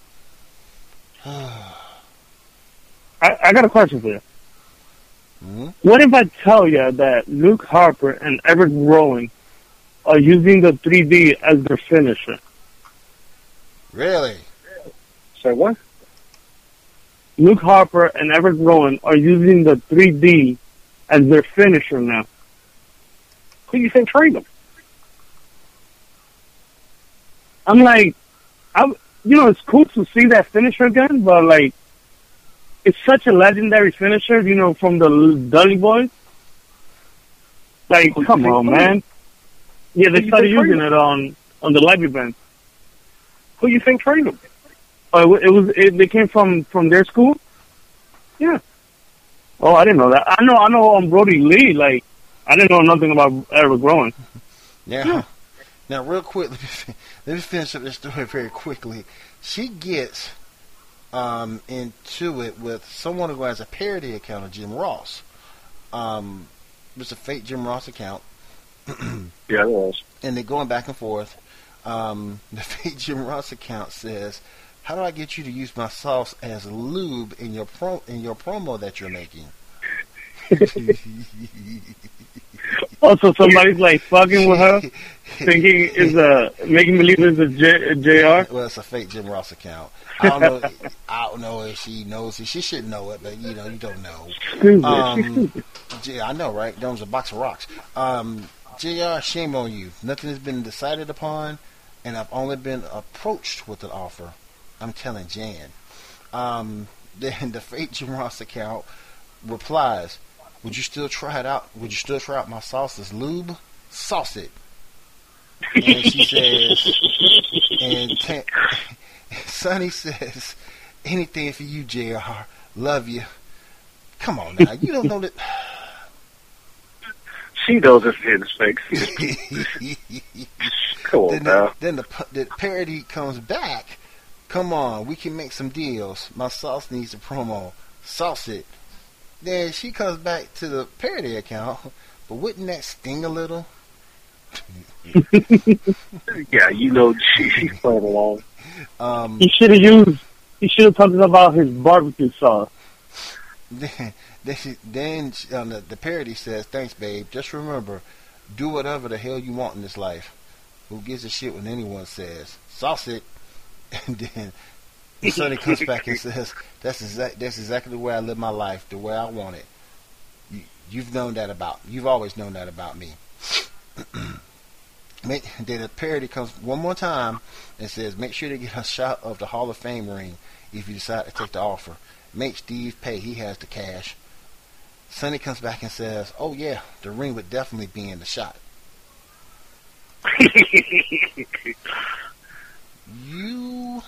I got a question for you. Mm-hmm. What if I tell you that Luke Harper and Everett Rowan are using the 3D as their finisher? Really? Say what? Luke Harper and Everett Rowan are using the 3D as their finisher now. Who do you think trained them? I'm like, it's cool to see that finisher again, but it's such a legendary finisher, from the Dudley Boys. Come on, man. Yeah, they started using it on the live event. Who do you think trained them? Oh, they came from their school? Yeah. Oh, I didn't know that. I know Brody Lee. I didn't know nothing about Eric Rowan. Yeah. Now, real quick, let me finish up this story very quickly. She gets into it with someone who has a parody account of Jim Ross. It's a fake Jim Ross account, Yeah, it was. And they're going back and forth. The fake Jim Ross account says, "How do I get you to use my sauce as lube in your promo that you're making?" Also, somebody's like fucking with her, thinking is making believe it's a JR. Well, it's a fake Jim Ross account. I don't know if she knows it. She should know it, but you don't know. I know, right? That was a box of rocks. JR, shame on you. Nothing has been decided upon, and I've only been approached with an offer. I'm telling Jan. Then the fake Jim Ross account replies, "Would you still try it out? Would you still try out my sauce as lube? Sauce it." And she says, and Sonny says, "Anything for you, JR. Love you." Come on now, you don't know that. She knows it's in his face. Come on now. Then the parody comes back. "Come on, we can make some deals. My sauce needs a promo. Sauce it." Then she comes back to the parody account, but wouldn't that sting a little? Yeah, she's playing along. He should have talked about his barbecue sauce. Then the parody says, "Thanks, babe. Just remember, do whatever the hell you want in this life. Who gives a shit when anyone says sauce it?" And then Sonny comes back and says, "That's exactly the way I live my life, the way I want it. You've always known that about me." Then the parody comes one more time and says, "Make sure to get a shot of the Hall of Fame ring if you decide to take the offer. Make Steve pay. He has the cash." Sonny comes back and says, "Oh yeah, the ring would definitely be in the shot." You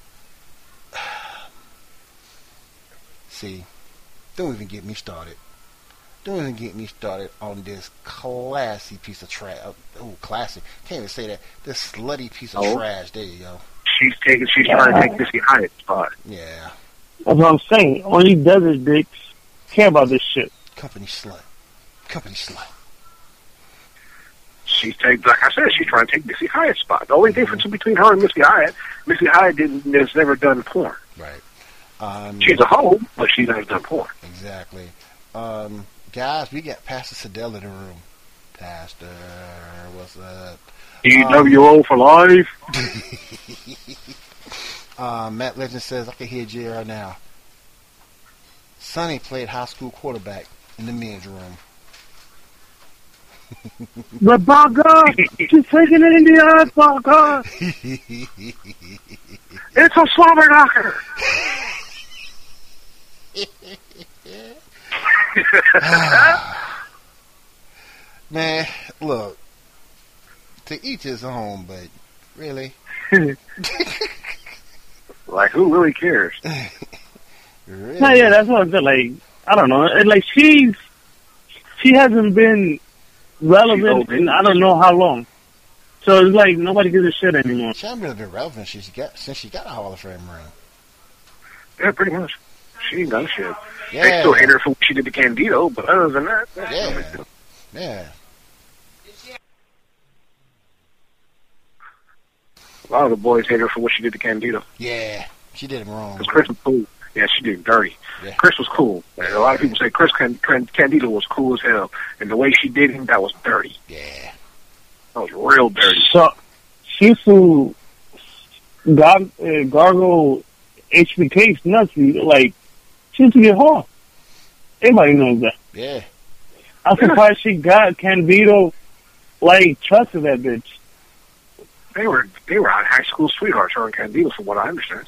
see, don't even get me started. Don't even get me started on this classy piece of trash. Oh, classy. Can't even say that. This slutty piece of trash. There you go. She's trying to take Missy Hyatt's spot. Yeah. That's what I'm saying. Only desert dicks care about this shit. Company slut. Like I said, she's trying to take Missy Hyatt's spot. The only difference between her and Missy Hyatt has never done porn. Right. She's a hoe, but she's never done porn. Exactly. Guys, we got Pastor Siddell in the room. Pastor, what's up? EWO for life. Matt Legend says, "I can hear JR now. Sonny played high school quarterback in the men's room." But by God, she's taking it in the ass, by God. It's a slobber knocker. Man, look, to each his own, but really? Like, who really cares? Really? No, yeah, that's what I said. Like, I don't know. Like, she hasn't been relevant in I don't know how long. So it's like nobody gives a shit anymore. She hasn't really been relevant since she got a Hall of Fame ring. Yeah, pretty much. She ain't done shit. Yeah. They still hate her for what she did to Candido, but other than that, Yeah. A lot of the boys hate her for what she did to Candido. Yeah, she did him wrong. Because Chris was cool. Yeah, she did him dirty. Yeah. Chris was cool. And a lot of people say Chris Candido was cool as hell. And the way she did him, that was dirty. Yeah. That was real dirty. So, she used to gargle HBK's nuts. Like, she used to get hard. Everybody knows that. Yeah. I'm surprised she got Candido, like, trusted that bitch. They were high school sweethearts, her and Candido, from what I understand.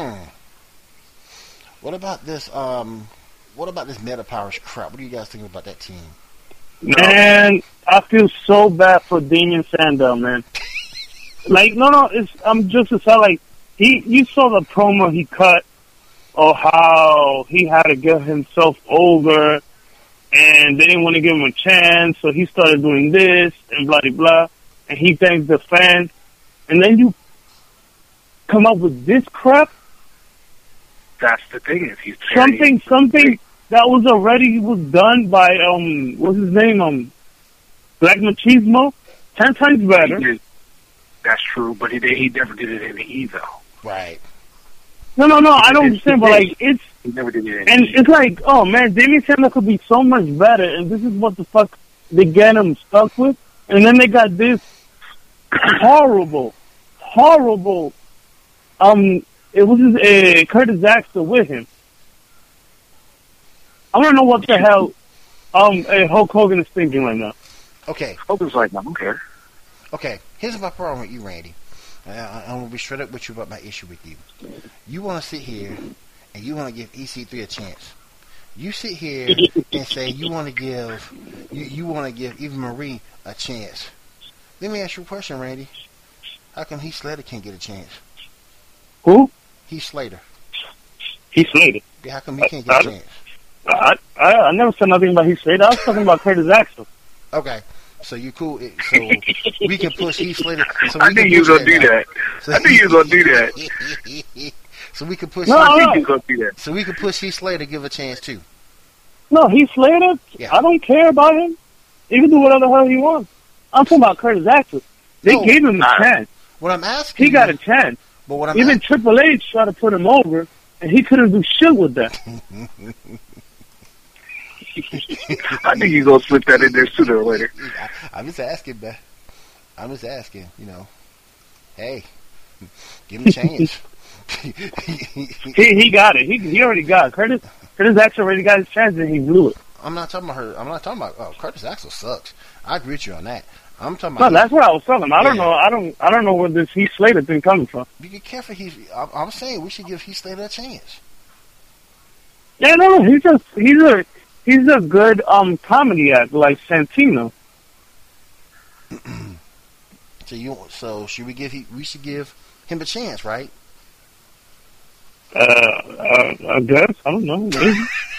What about this? What about this Meta Powers crap? What do you guys think about that team? Man, I feel so bad for Damian Sandow, man. Like, I'm just sad. Like, you saw the promo he cut of how he had to get himself over, and they didn't want to give him a chance, so he started doing this and blah blah blah, and he thanks the fans, and then you come up with this crap. That's the thing. Is he's something that was done by what's his name Black Machismo, 10 times better. That's true, but he never did it in the E, though. Right. No, I don't understand, but like, it's, He never did it in and the E. it's like, oh man, Damien Sandler could be so much better, and this is what the fuck they get him stuck with, and then they got this horrible, it was Curtis Axel with him. I don't know what the hell Hulk Hogan is thinking right now. Okay. Hogan's like, I don't care. Okay. Here's my problem with you, Randy. I'm going to be straight up with you about my issue with you. You want to sit here and you want to give EC3 a chance. You sit here and say you want to give Eva Marie a chance. Let me ask you a question, Randy. How come Heath Slater can't get a chance? Who? Heath Slater. Heath Slater. Yeah, how come he can't get a chance? I never said nothing about Heath Slater. I was talking about Curtis Axel. Okay. So you cool? So we can push Heath Slater. So I knew you was gonna do that. So I knew you was gonna do that. So we can push. I knew you was gonna do that. So we can push Heath Slater to give a chance too. No, Heath Slater. Yeah. I don't care about him. He can do whatever the hell he wants. I'm talking about Curtis Axel. They No, gave him a chance. What I'm asking, He got a chance. But what I'm Even Triple H tried to put him over, and he couldn't do shit with that. I knew you was gonna slip that in there sooner or later. I'm just asking, man. I'm just asking. You know, hey, give him a chance. He got it. He already got it. Curtis Axel already got his chance, and he blew it. I'm not talking about her. I'm not talking about Curtis Axel sucks. I agree with you on that. I'm talking No, about. that's what I was telling him. I don't Yeah. know. I don't know where this Heath Slater thing coming from. Be careful. I'm saying we should give Heath Slater a chance. Yeah, no, he's a good comedy actor like Santino. So should we we should give him a chance, right? I guess I don't know. Maybe.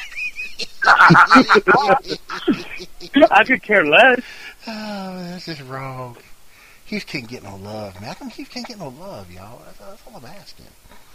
I could care less. Oh, that's just wrong. Heath can't get no love, man. How come Heath can't get no love, y'all? That's all I'm asking.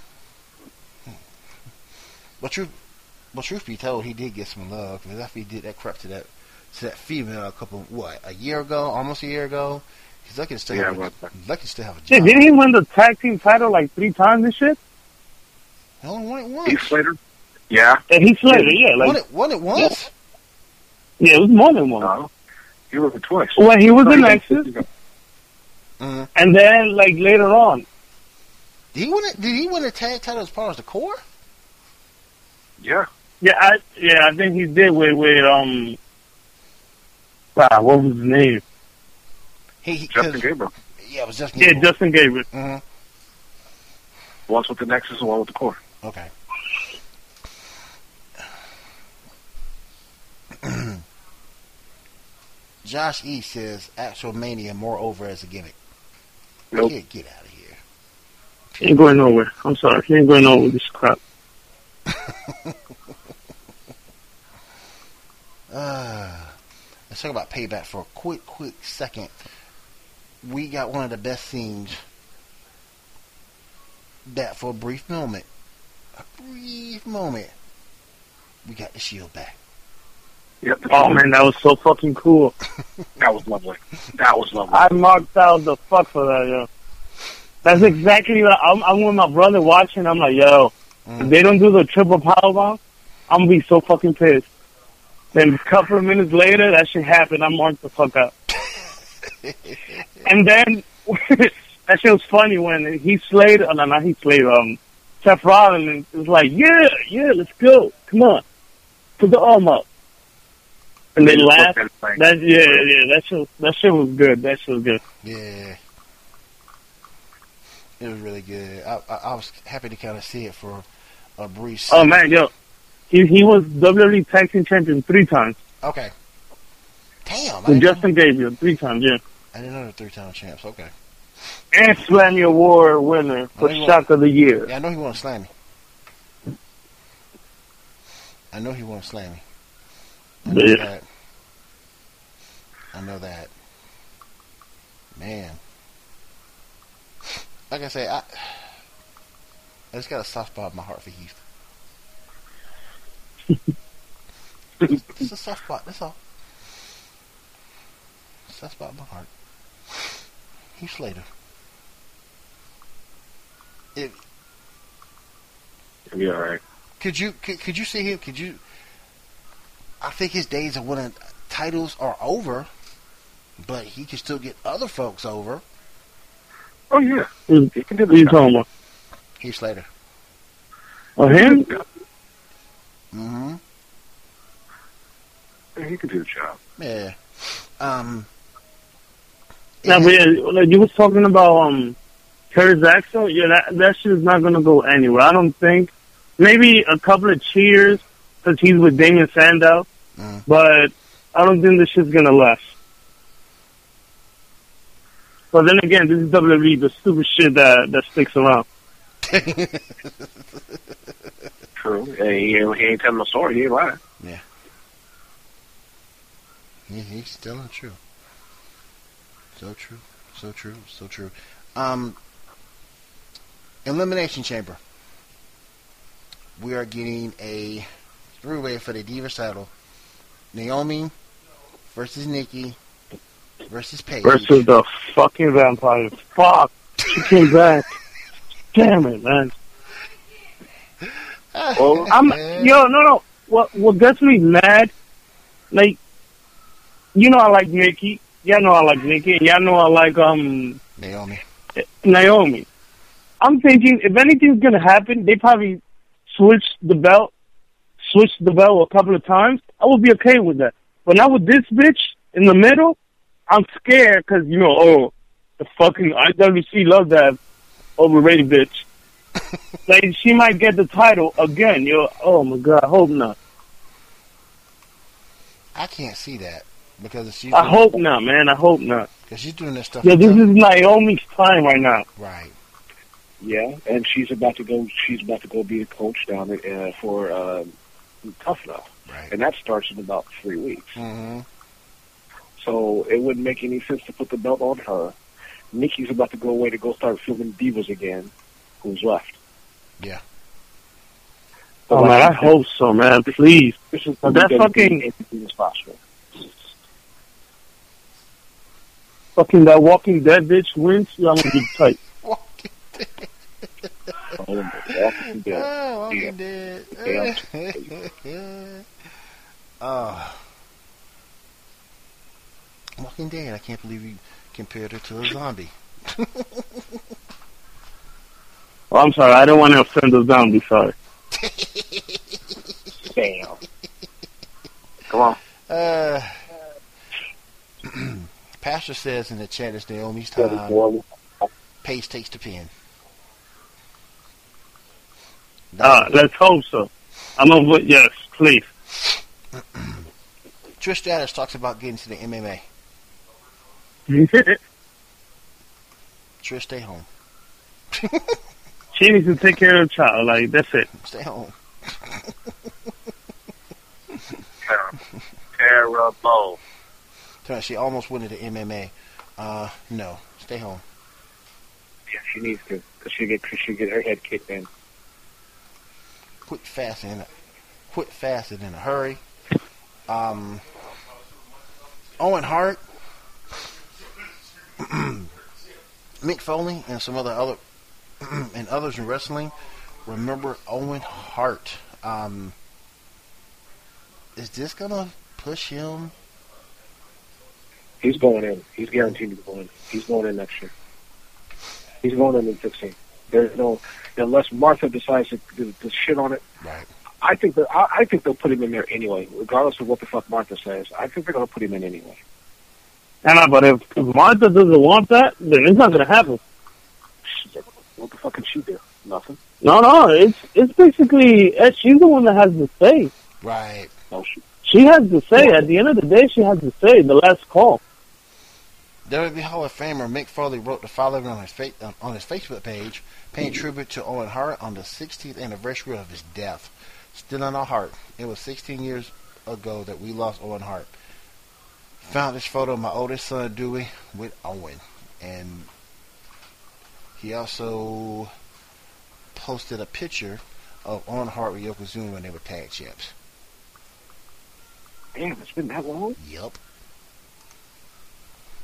But truth be told, he did get some love because after he did that crap to that female a year ago, almost a year ago, he's lucky to still have a job. Yeah, didn't he win the tag team title like 3 times and shit? He only won it once. Heath Slater? Yeah. And Heath Slater, yeah, like won it once. Yeah, it was more than one. No. He was it twice. Well, he was in Nexus, Mm-hmm. and then like later on. Did he win the tag title as part of the core? Yeah. Yeah, I think he did with what was his name? Justin Gabriel. Yeah, it was Justin Yeah, Gabriel. Justin Gabriel. Mm-hmm. Once with the Nexus and one with the core. Okay. Josh E says Actual Mania more over as a gimmick. Nope. Get out of here. He ain't going nowhere. I'm sorry, he ain't going nowhere with this crap. Let's talk about Payback for a quick second. We got one of the best scenes that for a brief moment, we got the Shield back. Yep. Oh man, that was so fucking cool. That was lovely. I marked out the fuck for that, yo. That's exactly what I'm with my brother watching. I'm like, yo, if they don't do the triple powerbomb, I'm gonna be so fucking pissed. Then a couple of minutes later, that shit happened. I marked the fuck out. And then that shit was funny when Seth Rollins was like, yeah, let's go. Come on. Put the arm up. And they laughed. That shit was good. That shit was good. Yeah. It was really good. I was happy to kind of see it for a brief Oh, man, yo. He was WWE Tag Team Champion 3 times. Okay. Damn. With Justin Gabriel 3 times, yeah. I didn't know the 3-time champs. Okay. And Slammy Award winner for Shock of the Year. Yeah, I know he won Slammy. I know Slammy. I know that. Man. Like I say, I just got a soft spot in my heart for Heath. It's a soft spot, that's all. That's about my heart. Heath Slater. He'll be all right. Could you see him? I think his days of winning titles are over, but he can still get other folks over. Oh yeah, Who he can do you the talking about? Heath Slater. Oh, him? Mm-hmm. Yeah, he can do the job. Yeah. Now, but yeah, like you was talking about Curtis Axel. Yeah, that shit is not gonna go anywhere. I don't think. Maybe a couple of cheers because he's with Damien Sandow, but I don't think this shit's gonna last. But then again, this is WWE, the stupid shit that sticks around. True. He ain't telling no story. He ain't lying. Yeah. He's telling true. So true. So true. So true. Elimination Chamber. We are getting a three-way for the Divas title. Naomi versus Nikki versus Paige. Versus the fucking vampire. Fuck. She came back. Damn it, man. Well, No. What gets me mad, like, you know I like Nikki. Y'all know I like Nikki. And y'all know I like Naomi. I'm thinking if anything's gonna happen, they probably switch the belt a couple of times. I would be okay with that. But not with this bitch in the middle. I'm scared because the fucking IWC love that overrated bitch. Like she might get the title again. Oh my god, I hope not. I can't see that because she's. I hope not, man. I hope not. Because she's doing this stuff. Yeah, this is Naomi's time right now. Right. yeah, and she's about to go. She's about to go be a coach down for Tough Enough, Right. and that starts in about 3 weeks. Mm-hmm. So it wouldn't make any sense to put the belt on her. Nikki's about to go away to go start filming Divas again. Who's left? Yeah. Oh man, I hope so, man. Please. This is That fucking anything is possible. fucking that Walking Dead bitch wins. I'm gonna be tight. Walking Dead. Walking Dead. Oh, Walking Yeah. Dead. Walking Dead. I can't believe you compared her to a zombie. Oh, I'm sorry. I don't want to offend those zombies. Sorry. Damn. Come on. Pastor says in the chat it's Naomi's time. Paige takes the pin. Let's hope so. I'm gonna vote yes, please. Trish Stratus talks about getting to the MMA. Trish, stay home. She needs to take care of the child. Like, that's it. Stay home. Terrible. She almost went into MMA. No, stay home. Yeah, she needs to, because she get her head kicked in. Quit fast and in a hurry. Owen Hart, Mick Foley, and some other and others in wrestling. Remember Owen Hart. Is this gonna push him? He's going in. He's guaranteed to go in. He's going in next year. He's going in 16. There's no, unless Martha decides to shit on it. Right. I think they'll put him in there anyway, regardless of what the fuck Martha says. I think they're gonna put him in anyway. But if Martha doesn't want that, then it's not gonna happen. What the fuck can she do? Nothing. No, it's basically she's the one that has the say. Right. No, She has the say. At the end of the day, she has the say. The last call. WWE Hall of Famer Mick Foley wrote the following on his Facebook page, paying tribute to Owen Hart on the 16th anniversary of his death. Still in our heart. It was 16 years ago that we lost Owen Hart. Found this photo of my oldest son Dewey with Owen, and he also posted a picture of Owen Hart with Yokozuna when they were tag champs. damn, it's been that long. Yup.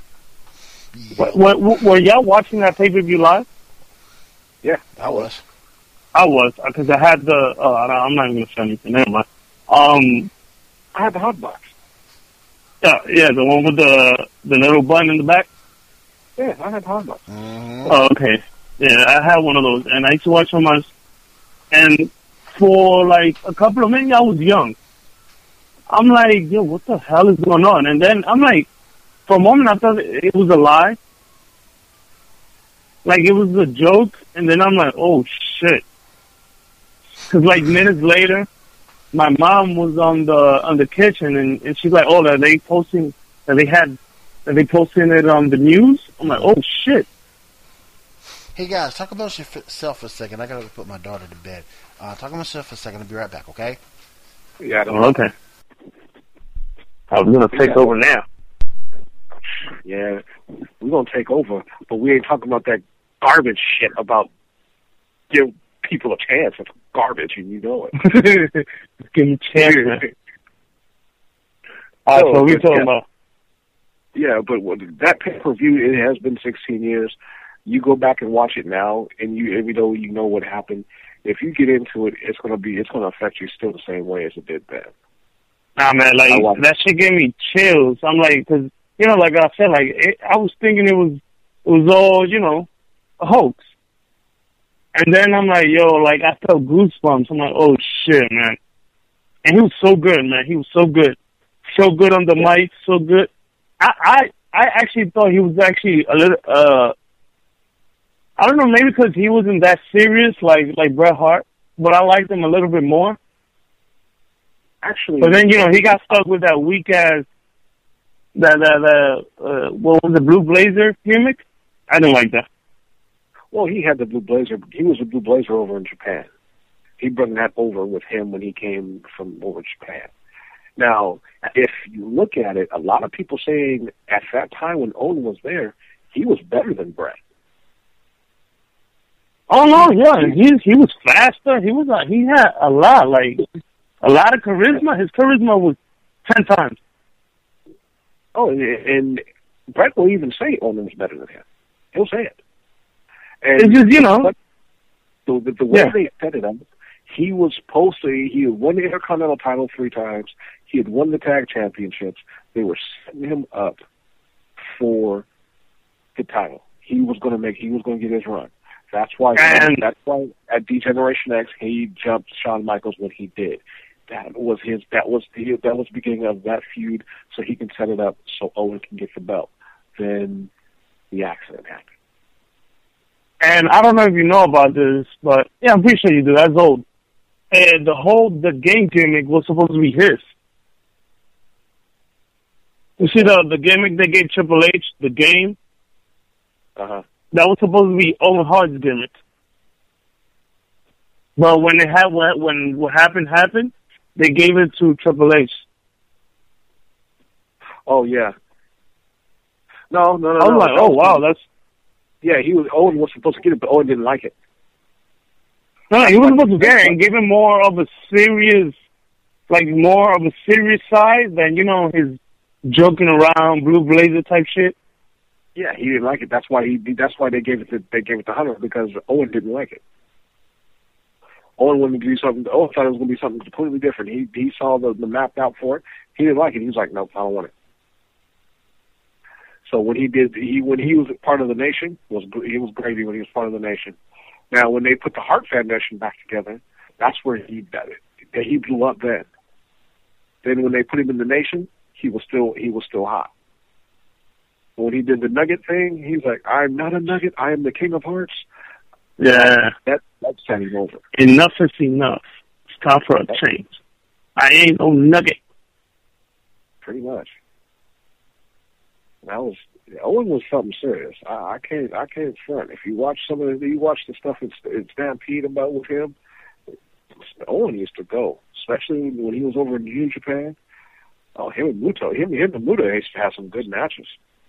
Yeah. Were y'all watching that pay-per-view live? Yeah, I was. I was, because I had the, I'm not even going to say anything, never mind. I had the hot box. Yeah, the one with the little button in the back? Yeah, I had the hot box. Mm-hmm. Oh, okay. Yeah, I had one of those, and I used to watch them and for like a couple of minutes, I was young. I'm like, yo, what the hell is going on? And then I'm like, for a moment, I thought it was a lie. Like, it was a joke, and then I'm like, oh, shit. Because, like, minutes later, my mom was on the kitchen, and she's like, oh, are they posting, are they posting it on the news? I'm like, oh, shit. Hey, guys, talk about yourself for a second. I got to put my daughter to bed. Talk about myself for a second. I'll be right back, okay? Yeah, I don't Oh, okay. I was going to take over now. Yeah, we're going to take over, but we ain't talking about that garbage shit about give people a chance. It's garbage, and you know it. Give me a chance, man. All right, so we're talking about... Yeah, but that pay-per-view, it has been 16 years. You go back and watch it now, and even though you know what happened, if you get into it, it's going to affect you still the same way as it did then. Nah, man, like, that shit gave me chills. I'm like, because, you know, like I said, like, I was thinking it was all, you know, a hoax. And then I'm like, yo, like, I felt goosebumps. I'm like, oh, shit, man. And he was so good, man. He was so good. So good on the mic, so good. I actually thought he was actually a little, I don't know, maybe because he wasn't that serious like Bret Hart, but I liked him a little bit more. Actually, but then, you know, he got stuck with that weak ass, what was the Blue Blazer gimmick? I didn't like that. Well, he had the Blue Blazer. He was a Blue Blazer over in Japan. He brought that over with him when he came from over Japan. Now, if you look at it, a lot of people saying at that time when Owen was there, he was better than Bret. Oh no, yeah, he was faster. He had a lot of charisma. His charisma was 10 times. Oh, and Bret will even say Owen was better than him. He'll say it. And it's just, you know, the way they set it up, he was supposed to. He had won the Intercontinental title 3 times. He had won the tag championships. They were setting him up for the title. He was going to get his run. That's why at D-Generation X he jumped Shawn Michaels when he did. That was the beginning of that feud, so he can set it up so Owen can get the belt. Then the accident happened. And I don't know if you know about this, but yeah, I'm pretty sure you do. That's old. And the game gimmick was supposed to be his. You see the gimmick they gave Triple H, the game? Uh-huh. That was supposed to be Owen Hart's gimmick. But when what happened, they gave it to Triple H. Oh yeah. No. I was like, oh wow, that's. Yeah, Owen was supposed to get it, but Owen didn't like it. No, he was supposed to get it and give him more of a serious side than, you know, his joking around Blue Blazer type shit. Yeah, he didn't like it. That's why they gave it to Hunter, because Owen didn't like it. Owen wanted to do something. Owen thought it was going to be something completely different. He saw the map out for it. He didn't like it. He was like, nope, I don't want it. So when he was part of the Nation, he was gravy when he was part of the Nation. Now when they put the Hart Foundation back together, that's where he blew up then. Then when they put him in the Nation, he was still hot. When he did the Nugget thing, he's like, I'm not a Nugget, I am the King of Hearts. Yeah. That set him over. Enough is enough. It's time for a change. I ain't no Nugget. Pretty much. Owen was something serious. I can't front. If you watch the stuff in Stampede about with him, Owen used to go, especially when he was over in New Japan. Oh, him and Muto used to have some good matches.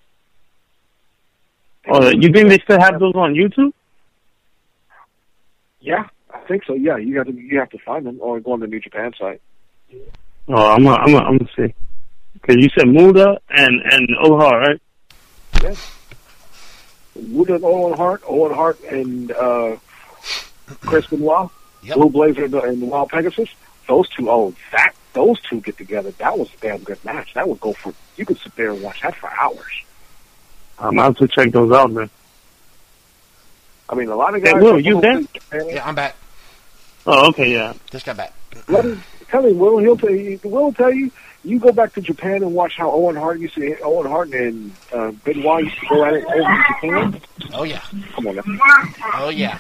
Oh, you think they still have those on YouTube? Yeah, I think so. Yeah, you have to find them or go on the New Japan site. Oh, I'm gonna see. Because you said Muda and Oha, right? Yes. Who did Owen Hart? Owen Hart and Chris Benoit, Yep. Blue Blazer and the Wild Pegasus. Those two, those two get together. That was a damn good match. That would go for, you could sit there and watch that for hours. I'm out to check those out, man. I mean, a lot of guys. Hey, Will, you there? Yeah, I'm back. Oh, okay, yeah. Just got back. Tell me, Will. Will tell you. You go back to Japan and watch how Owen Hart and Benoit used to go at it over in Japan. Oh yeah. Come on now. Oh yeah.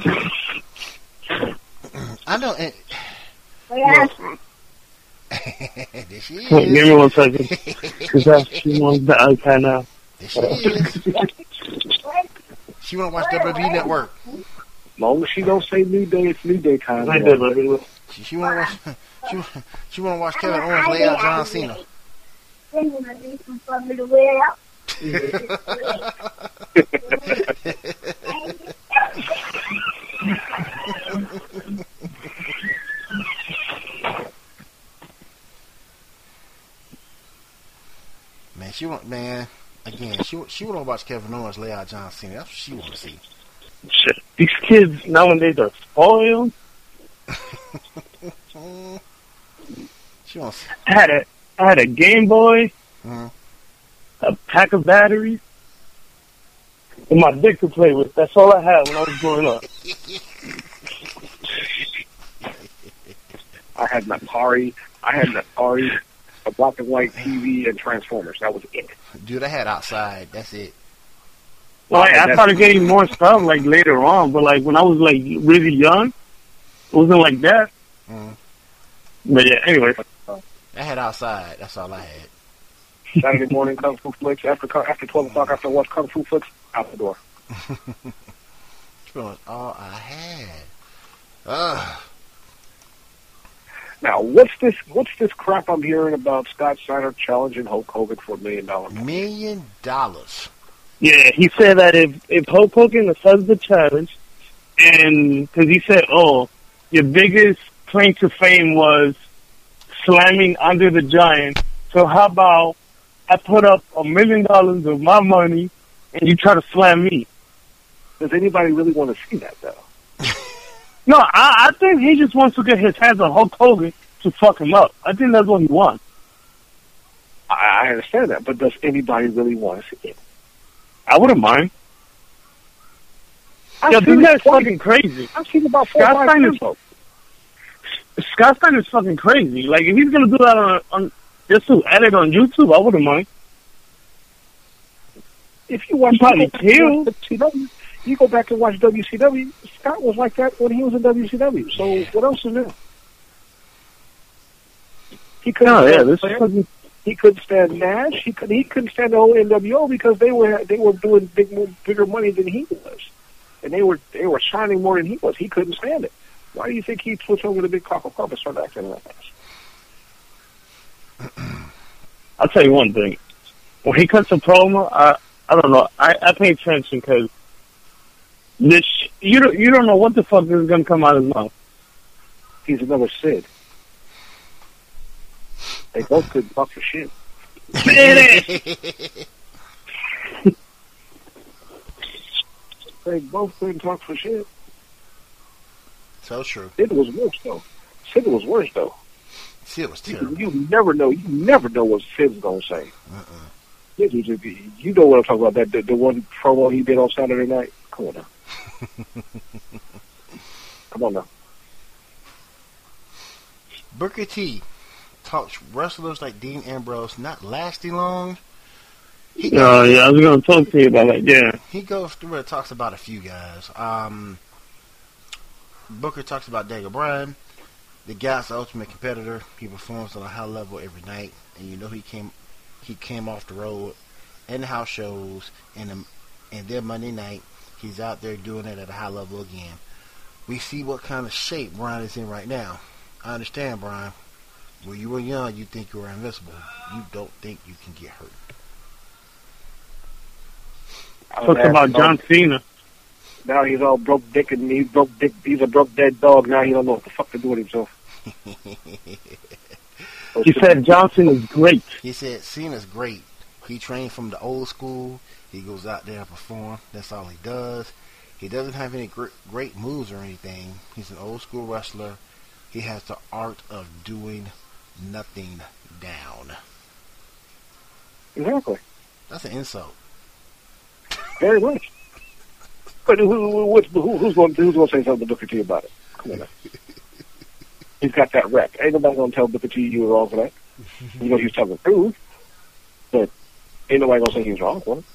I know. And, there she is. Give me 1 second. Because she wants the iPad now. There she is. She want to watch WWE Network. As long as she don't say New Day, it's New Day time. I did, love you. She want to watch. She want to watch Kevin Owens lay out John Cena. She want to watch Kevin Owens lay out John Cena. That's what she want to see. Shit. These kids nowadays are spoiled. She wants. I had a Game Boy, Mm-hmm. a pack of batteries, and my dick to play with. That's all I had when I was growing up. I had an Atari, a black and white TV, and Transformers. That was it. Dude, I had outside. That's it. Well, I started getting more stuff like later on, but like when I was like really young, it wasn't like that. Mm. But yeah, anyway. I had outside. That's all I had. Saturday morning Kung Fu flicks. After 12 o'clock, after I watch Kung Fu flicks, out the door. That's all I had. Ugh. Now, what's this crap I'm hearing about Scott Steiner challenging Hulk Hogan for $1 million? $1 million. Yeah, he said that if Hulk Hogan accepts the challenge, and because he said, oh, your biggest claim to fame was slamming Andre the Giant, so how about I put up $1 million of my money and you try to slam me? Does anybody really want to see that, though? No, I think he just wants to get his hands on Hulk Hogan to fuck him up. I think that's what he wants. I understand that, but does anybody really want to see it? I wouldn't mind. Yo, this guy's fucking crazy. I've seen about 4 or 5 times. Scott Steiner's fucking crazy. Like, if he's gonna do that on just to edit on YouTube, I wouldn't mind. If you watch WCW, you go back and watch WCW, Scott was like that when he was in WCW. So what else is new? He couldn't he couldn't stand Nash. He couldn't stand the whole NWO because they were doing bigger money than he was, and they were shining more than he was. He couldn't stand it. Why do you think he switched over to Big Cock and started acting like that? I'll tell you one thing. When he cuts a promo, I don't know. I pay attention because you don't know what the fuck is going to come out of his mouth. He's another Sid. They both couldn't talk for shit. They both couldn't talk for shit. So true. Sid was worse though. Sid was terrible. You never know what Sid's gonna say. You know what I'm talking about? The one promo he did on Saturday night. Come on now. Come on now. Booker T talks wrestlers like Dean Ambrose not lasting long. Yeah, I was going to talk to you about that, yeah. He goes through and talks about a few guys. Booker talks about Daniel Bryan. The guy's the ultimate competitor. He performs on a high level every night. And you know he came off the road in the house shows and then Monday night he's out there doing it at a high level again. We see what kind of shape Bryan is in right now. I understand, Bryan. When you were young, you think you were invincible. You don't think you can get hurt. Talk about John Cena. Now he's all broke dick and he's a broke dead dog. Now he don't know what the fuck to do with himself. He said Johnson is great. He said Cena's great. He trained from the old school. He goes out there and perform. That's all he does. He doesn't have any great moves or anything. He's an old school wrestler. He has the art of doing nothing down. Exactly. That's an insult. Very much. But who's going to say something to Booker T about it? Come on now. He's got that rep. Ain't nobody going to tell Booker T you were wrong for that. You know he's telling the truth, but ain't nobody going to say he's wrong for it.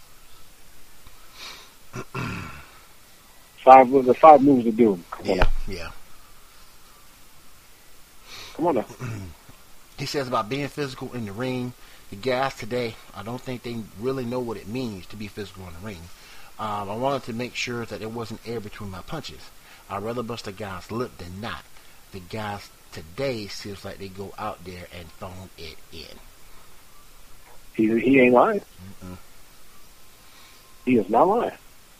The five moves to do. Come on now. Yeah. Come on now. He says about being physical in the ring. The guys today, I don't think they really know what it means to be physical in the ring. I wanted to make sure that there wasn't air between my punches. I'd rather bust a guy's lip than not. The guys today seems like they go out there and phone it in. He ain't lying. Mm-mm. He is not lying.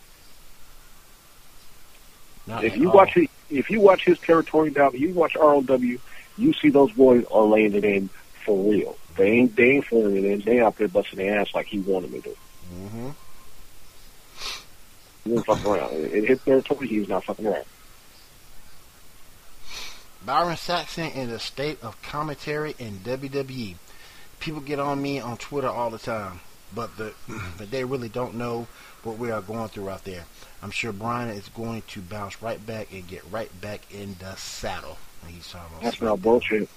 Not If at you all. watch his territory down, you watch ROW, you see those boys are laying it in for real. They ain't phoning it in. They out there busting their ass like he wanted me to. Mm-hmm. He didn't fuck around. In his territory, he's not fucking around. Byron Saxton in the state of commentary in WWE. People get on me on Twitter all the time, but they really don't know what we are going through out there. I'm sure Brian is going to bounce right back and get right back in the saddle. He's talking about That's not bullshit.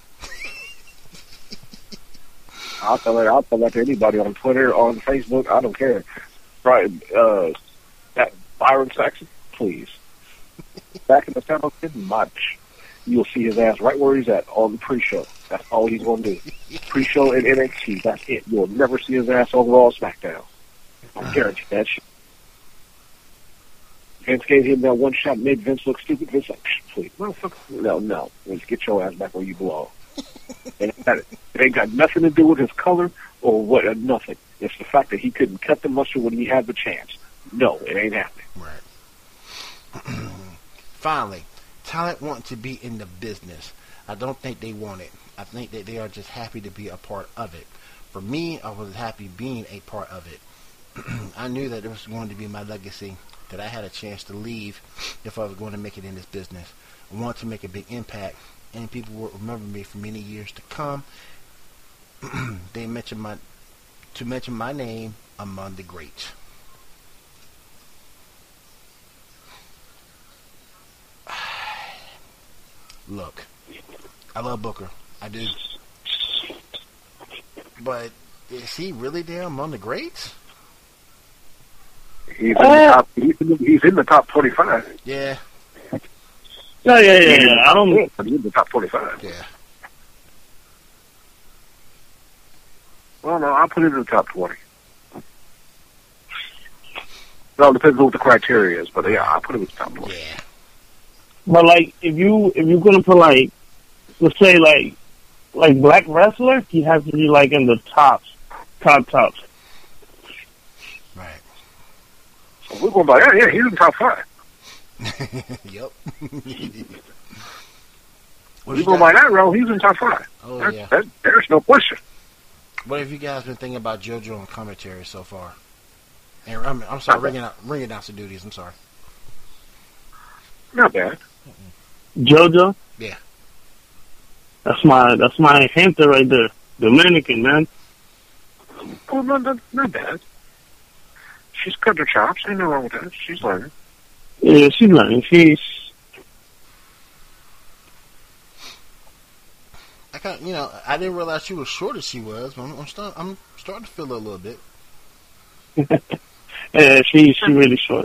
I'll tell that to anybody on Twitter, on Facebook. I don't care. Right, that Byron Saxon, please. Back in the saddle, much. You'll see his ass right where he's at on the pre-show. That's all he's going to do. Pre-show and NXT. That's it. You'll never see his ass on Raw or SmackDown. I guarantee that shit. Vince gave him that one shot, made Vince look stupid. Vince like, please, no. Let's get your ass back where you belong. And it ain't got nothing to do with his color or what. Nothing. It's the fact that he couldn't cut the mustard when he had the chance. No, it ain't happening. Right. Finally, talent want to be in the business. I don't think they want it. I think that they are just happy to be a part of it. For me, I was happy being a part of it. I knew that it was going to be my legacy, that I had a chance to leave if I was going to make it in this business. I wanted to make a big impact, and people will remember me for many years to come. They mention my name among the greats. Look, I love Booker. I do. But is he really there among the greats? He's in the top 25. Yeah. Yeah. I don't. He's in the top 25. Yeah. Well, no, I'll put it in the top 20. Well, it depends on what the criteria is, but yeah, I'll put it in the top 20. Yeah. But like, if you're gonna put like, let's say like black wrestler, he has to be like in the tops. Right. So we're going by, yeah, he's in the top 5. Yep. We're going by that round, he's in the top 5. Oh, yeah. There's no question. What have you guys been thinking about JoJo and commentary so far? And I'm sorry, ringing out some duties. I'm sorry. Not bad. JoJo. Yeah. That's my hamster right there. Dominican, man. Oh, not bad. She's cut her chops. Ain't nothing wrong with that. She's learning. Yeah, she's learning. I didn't realize she was short as she was. But I'm starting to feel it a little bit. Yeah, she's really short.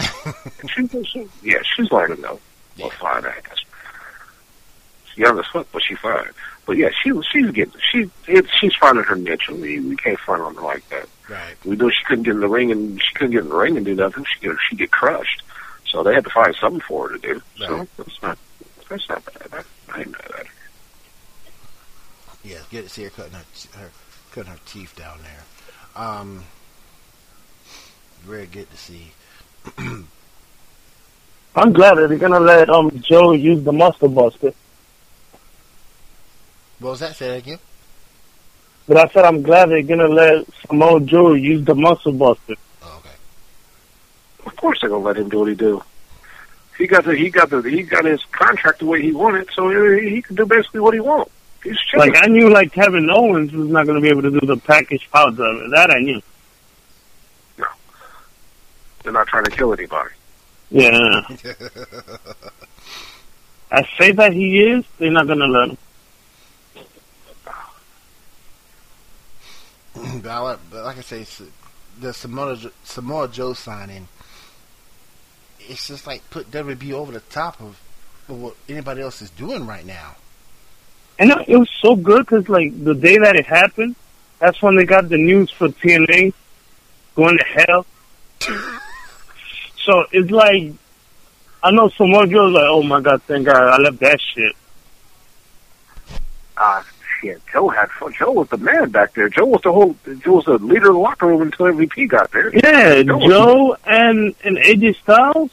She's learning though. Well, fine, I guess. She's young as fuck, but she's fine. But yeah, she's finding her niche. We can't front on her like that. Right. We knew she couldn't get in the ring and do nothing. She get crushed. So they had to find something for her to do. Right. So that's not bad. I ain't mad at her. Yeah, get to see her cutting her teeth down there. Very good to see. I'm glad that they're gonna let Joe use the Muscle Buster. What was that? Say that again. But I said I'm glad they're gonna let Samoa Joe use the Muscle Buster. Oh, okay. Of course they're gonna let him do what he do. He got his contract the way he wanted, so he can do basically what he wants. He's chilling. Like I knew, like Kevin Owens was not gonna be able to do the package pouch of it. That I knew. No, they're not trying to kill anybody. Yeah. As safe as he is, they're not gonna let him. But like I say, the Samoa Joe signing, it's just like put WB over the top of what anybody else is doing right now. And it was so good because, like, the day that it happened, that's when they got the news for TNA going to hell. So it's like, I know Samoa Joe was like, oh my God, thank God, I left that shit. Shit, Joe had fun. Joe was the man back there. Joe was the leader of the locker room until MVP got there. Yeah, Joe and AJ Styles.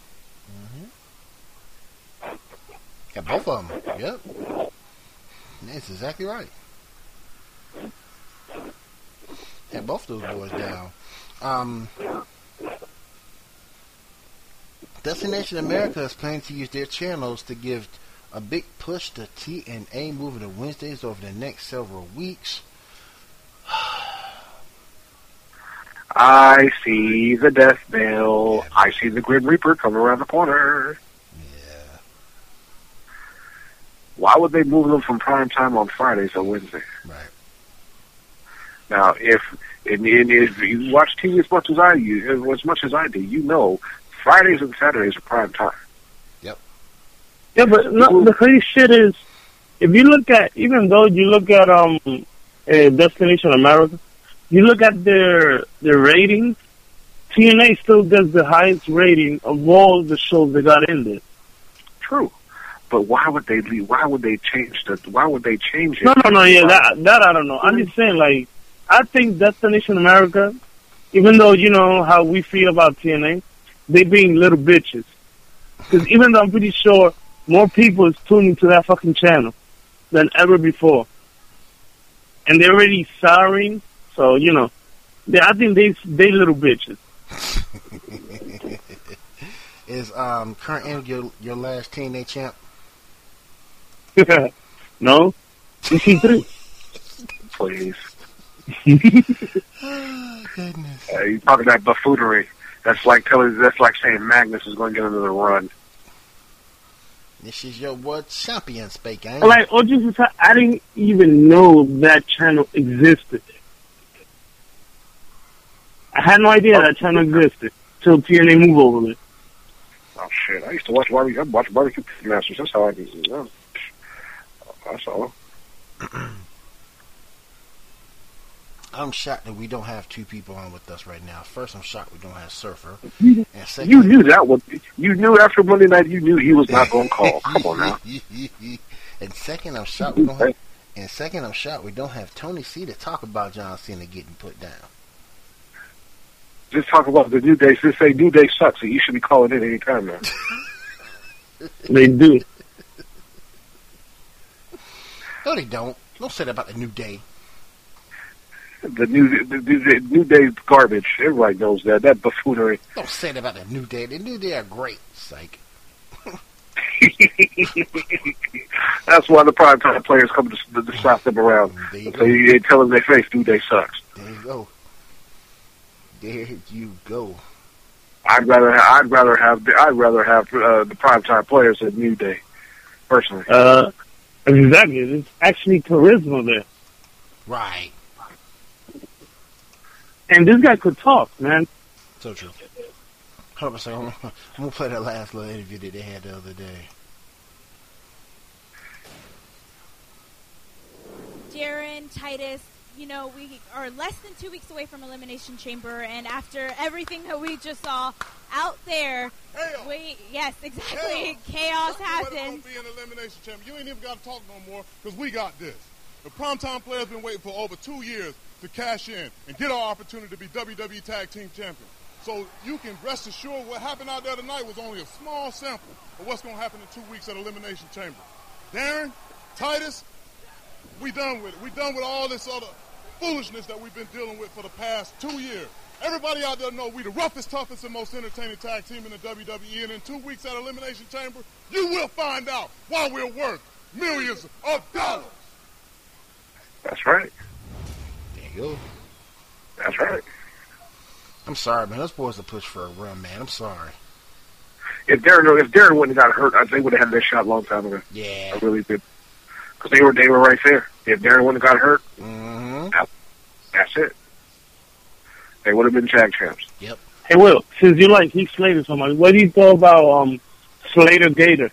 Mm-hmm. Yeah, both of them. Yep. That's exactly right. Had both those boys down. Destination America is planning to use their channels to give a big push to TNA, moving to Wednesdays over the next several weeks. I see the death knell. I see the Grim Reaper coming around the corner. Yeah. Why would they move them from prime time on Fridays to Wednesday? Right. Now, if you watch TV as much as I do, you know Fridays and Saturdays are prime time. Yeah, but no, the crazy shit is, if you look at, even though you look at Destination America, you look at their ratings, TNA still does the highest rating of all the shows they got in there. True, but why would they leave? Why would they change it? No, yeah, that I don't know. I'm just saying, like, I think Destination America, even though you know how we feel about TNA, they being little bitches. Because even though I'm pretty sure more people is tuning to that fucking channel than ever before. And they're already sorry, so, you know, I think they little bitches. Is Kurt Angle your last TNA champ? No? EC3. Please. Oh, goodness. You talking that buffoonery. That's like saying Magnus is going to get another run. This is your world champion speaking. Like, I didn't even know that channel existed. I had no idea that channel existed till TNA moved over there. Oh shit! I used to watch Barbecue Masters. That's how I used to know. That's all. I'm shocked that we don't have two people on with us right now. First, I'm shocked we don't have Surfer. And second, you knew that one. You knew after Monday night. You knew he was not going to call. Come on now. And second, I'm shocked we don't have. And second, I'm shocked we don't have Tony C to talk about John Cena getting put down. Just talk about the New Day. Just say New Day sucks. So you should be calling in any time now. They do. No, they don't. Don't say that about the New Day. The New Day garbage. Everybody knows that. That buffoonery. Don't say that about the New Day. The New Day are great. Psych. That's why the primetime players come to slap them around. So you tell them their face, New Day sucks. There you go. There you go. I'd rather have the primetime players than New Day, personally. Exactly. There's actually charisma there. Right. And this guy could talk, man. So true. Hold up a second. I'm going to play that last little interview that they had the other day. Darren, Titus, you know, we are less than 2 weeks away from Elimination Chamber, and after everything that we just saw out there, yes, exactly, chaos happened. Be an Elimination Chamber. You ain't even got to talk no more, because we got this. The primetime players been waiting for over 2 years to cash in and get our opportunity to be WWE Tag Team Champion. So you can rest assured what happened out there tonight was only a small sample of what's going to happen in 2 weeks at Elimination Chamber. Darren, Titus, We done with it. We done with all this other foolishness that we've been dealing with for the past 2 years. Everybody out there know we the roughest, toughest, and most entertaining tag team in the WWE. And in 2 weeks at Elimination Chamber, you will find out why we're worth millions of dollars. That's right. There you go. That's right. I'm sorry, man. Those boys are pushed for a run, man. I'm sorry. If Darren wouldn't have got hurt, they would have had their shot a long time ago. Yeah. I really did. Because they were right there. If Darren wouldn't have got hurt, that's it. They would have been tag champs. Yep. Hey, Will, since you like Heath Slater so much, what do you thought about Slater Gator?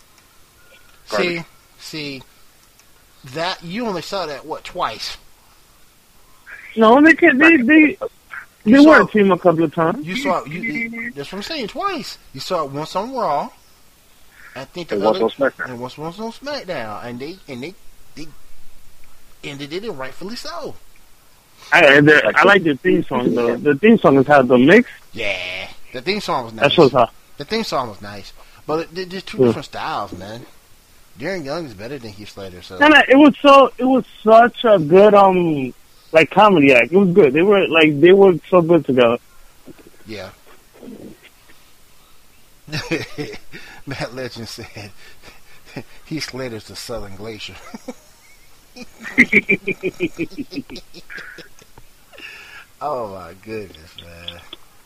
See, that you only saw that twice? No, they can't. They were a team a couple of times. You saw that's what I'm saying. Twice. You saw it once on Raw. I think and once on SmackDown. And once on SmackDown, and they ended it, and rightfully so. I like the theme song though. The theme song has had the mix. Yeah, the theme song was nice. That's what's hot. The theme song was nice, but there's two different styles, man. Darren Young is better than Heath Slater. So it was such a good like comedy act. It was good. They were so good together. Yeah. Matt Legend said Heath Slater's the Southern Glacier. Oh my goodness, man.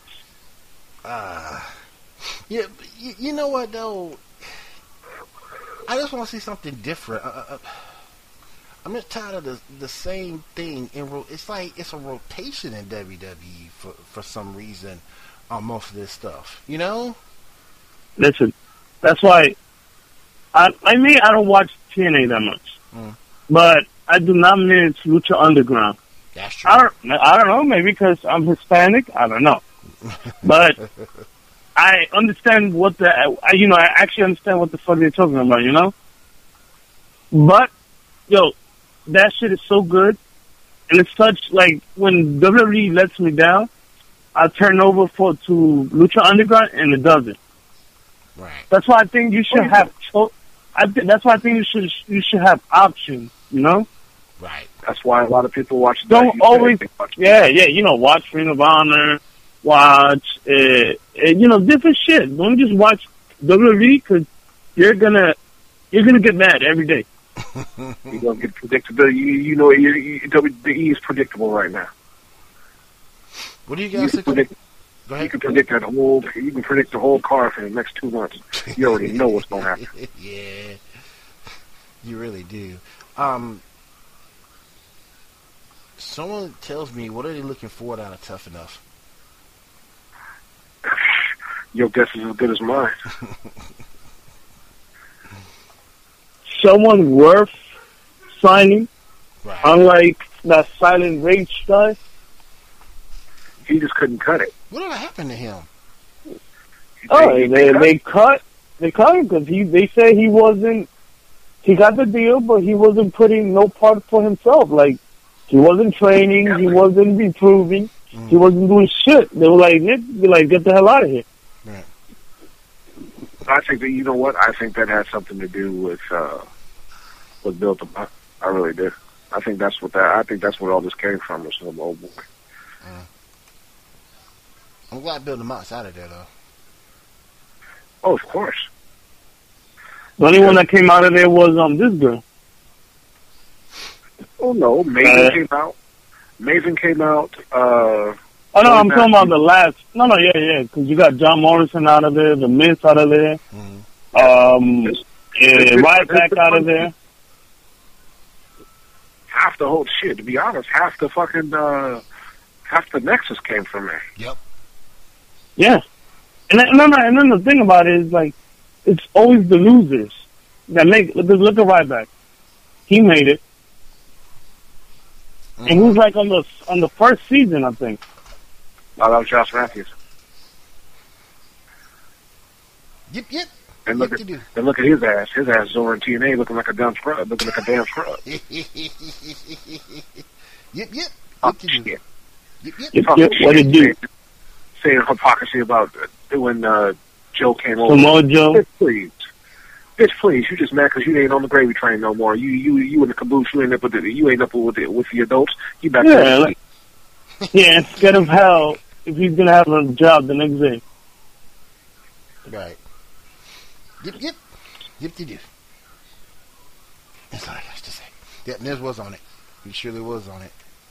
Yeah, you know what though? I just want to see something different. I'm just tired of the same thing. It's like it's a rotation in WWE for some reason on most of this stuff. You know? Listen, that's why I don't watch TNA that much, but I do not miss Lucha Underground. That's true. I don't know, maybe because I'm Hispanic. I don't know, but I understand I actually understand what the fuck they're talking about. You know, but that shit is so good, and it's such like when WWE lets me down, I turn over to Lucha Underground, and it doesn't. Right. That's why I think you should have. That's why I think you should have options. You know. Right. That's why a lot of people watch. Don't always. Yeah. Watch Ring of Honor. Watch. Different shit. Don't just watch WWE because you're gonna get mad every day. You're gonna get predictable. WWE is predictable right now. What do you guys think? Go ahead. You can predict You can predict the whole card for the next 2 months. You already know what's gonna happen. Yeah, you really do. Someone tells me, what are they looking for out of Tough Enough? Your guess is as good as mine. Someone worth signing, right. Unlike that Silent Rage guy. He just couldn't cut it. What happened to him? They cut him because they say he wasn't. He got the deal, but he wasn't putting no part for himself. Like he wasn't training, he wasn't improving, he wasn't doing shit. They were like, Nick, get the hell out of here. Right. I think that you know what? I think that has something to do with Bill DeMott. I really do. I think that's where all this came from. Was some old boy. I'm glad Bill DeMott's out of there, though. Oh, of course. The only one that came out of there was this girl. Oh no, Maven came out. Maven came out. Oh no, I'm talking about the last. No, yeah, because you got John Morrison out of there, the Miz out of there, Riot Pack out of there. Half the whole shit. To be honest, half the Nexus came from there. Yep. Yeah, and then the thing about it is like, it's always the losers that make. Look at Ryback. He made it, and he was like on the first season, I think. Oh, that was Josh Matthews. Yep. And look at his ass. His ass is over in TNA looking like a damn scrub. Yep. Oh, Yep. What did you do? Saying hypocrisy about when Joe came over. Samoa Joe. Please. Bitch, please, you just mad because you ain't on the gravy train no more. You in the caboose. You ain't up with the adults. You back there. Yeah, instead of hell, if he's gonna have a job the next day. Right. Yep. That's all I got to say. Yep, Nez was on it. He surely was on it.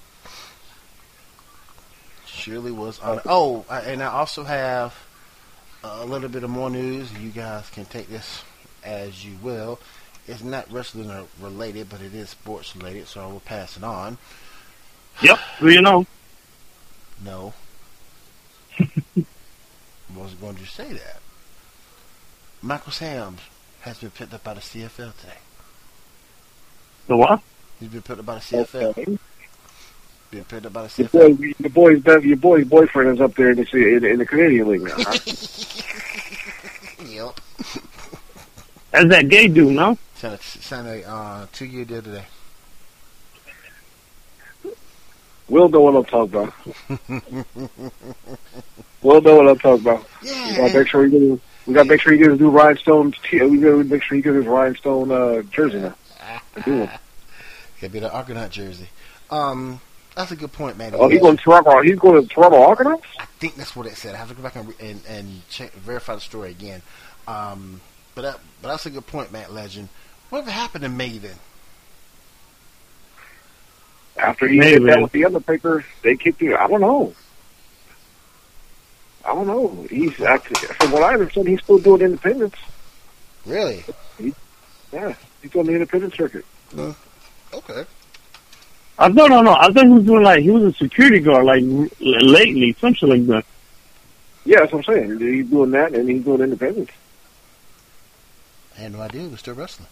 Oh, and I also have a little bit of more news. You guys can take this as you will. It's not wrestling related, but it is sports related, so I will pass it on. Yep, you know. No. I wasn't going to say that. Michael Samms has been picked up by the CFL today. The what? He's been picked up by the CFL. Okay. Been picked up by the CFL. Your boy's boyfriend is up there in the Canadian League now. Huh? Yep. That's that gay dude, no? Signed a 2-year deal today. We'll know what I'm talking about. We'll know what I'm talking about. Yeah. We gotta make sure he gets his new Rhinestone. We gotta make sure he gets his Rhinestone jersey now. Could be the Argonaut jersey. That's a good point, man. Oh, he's going to Toronto. He's going to Toronto Argonauts? I think that's what it said. I have to go back and check, verify the story again. But that's a good point, Matt Legend. Whatever happened to Maven? After he did that with the Undertaker, they kicked him. I don't know. He's actually, from what I understand, he's still doing independence. Really? He's on the independent circuit. Okay. No. I thought he was doing he was a security guard lately, something like that. Yeah, that's what I'm saying. He's doing that and he's doing independence. I had no idea he was still wrestling.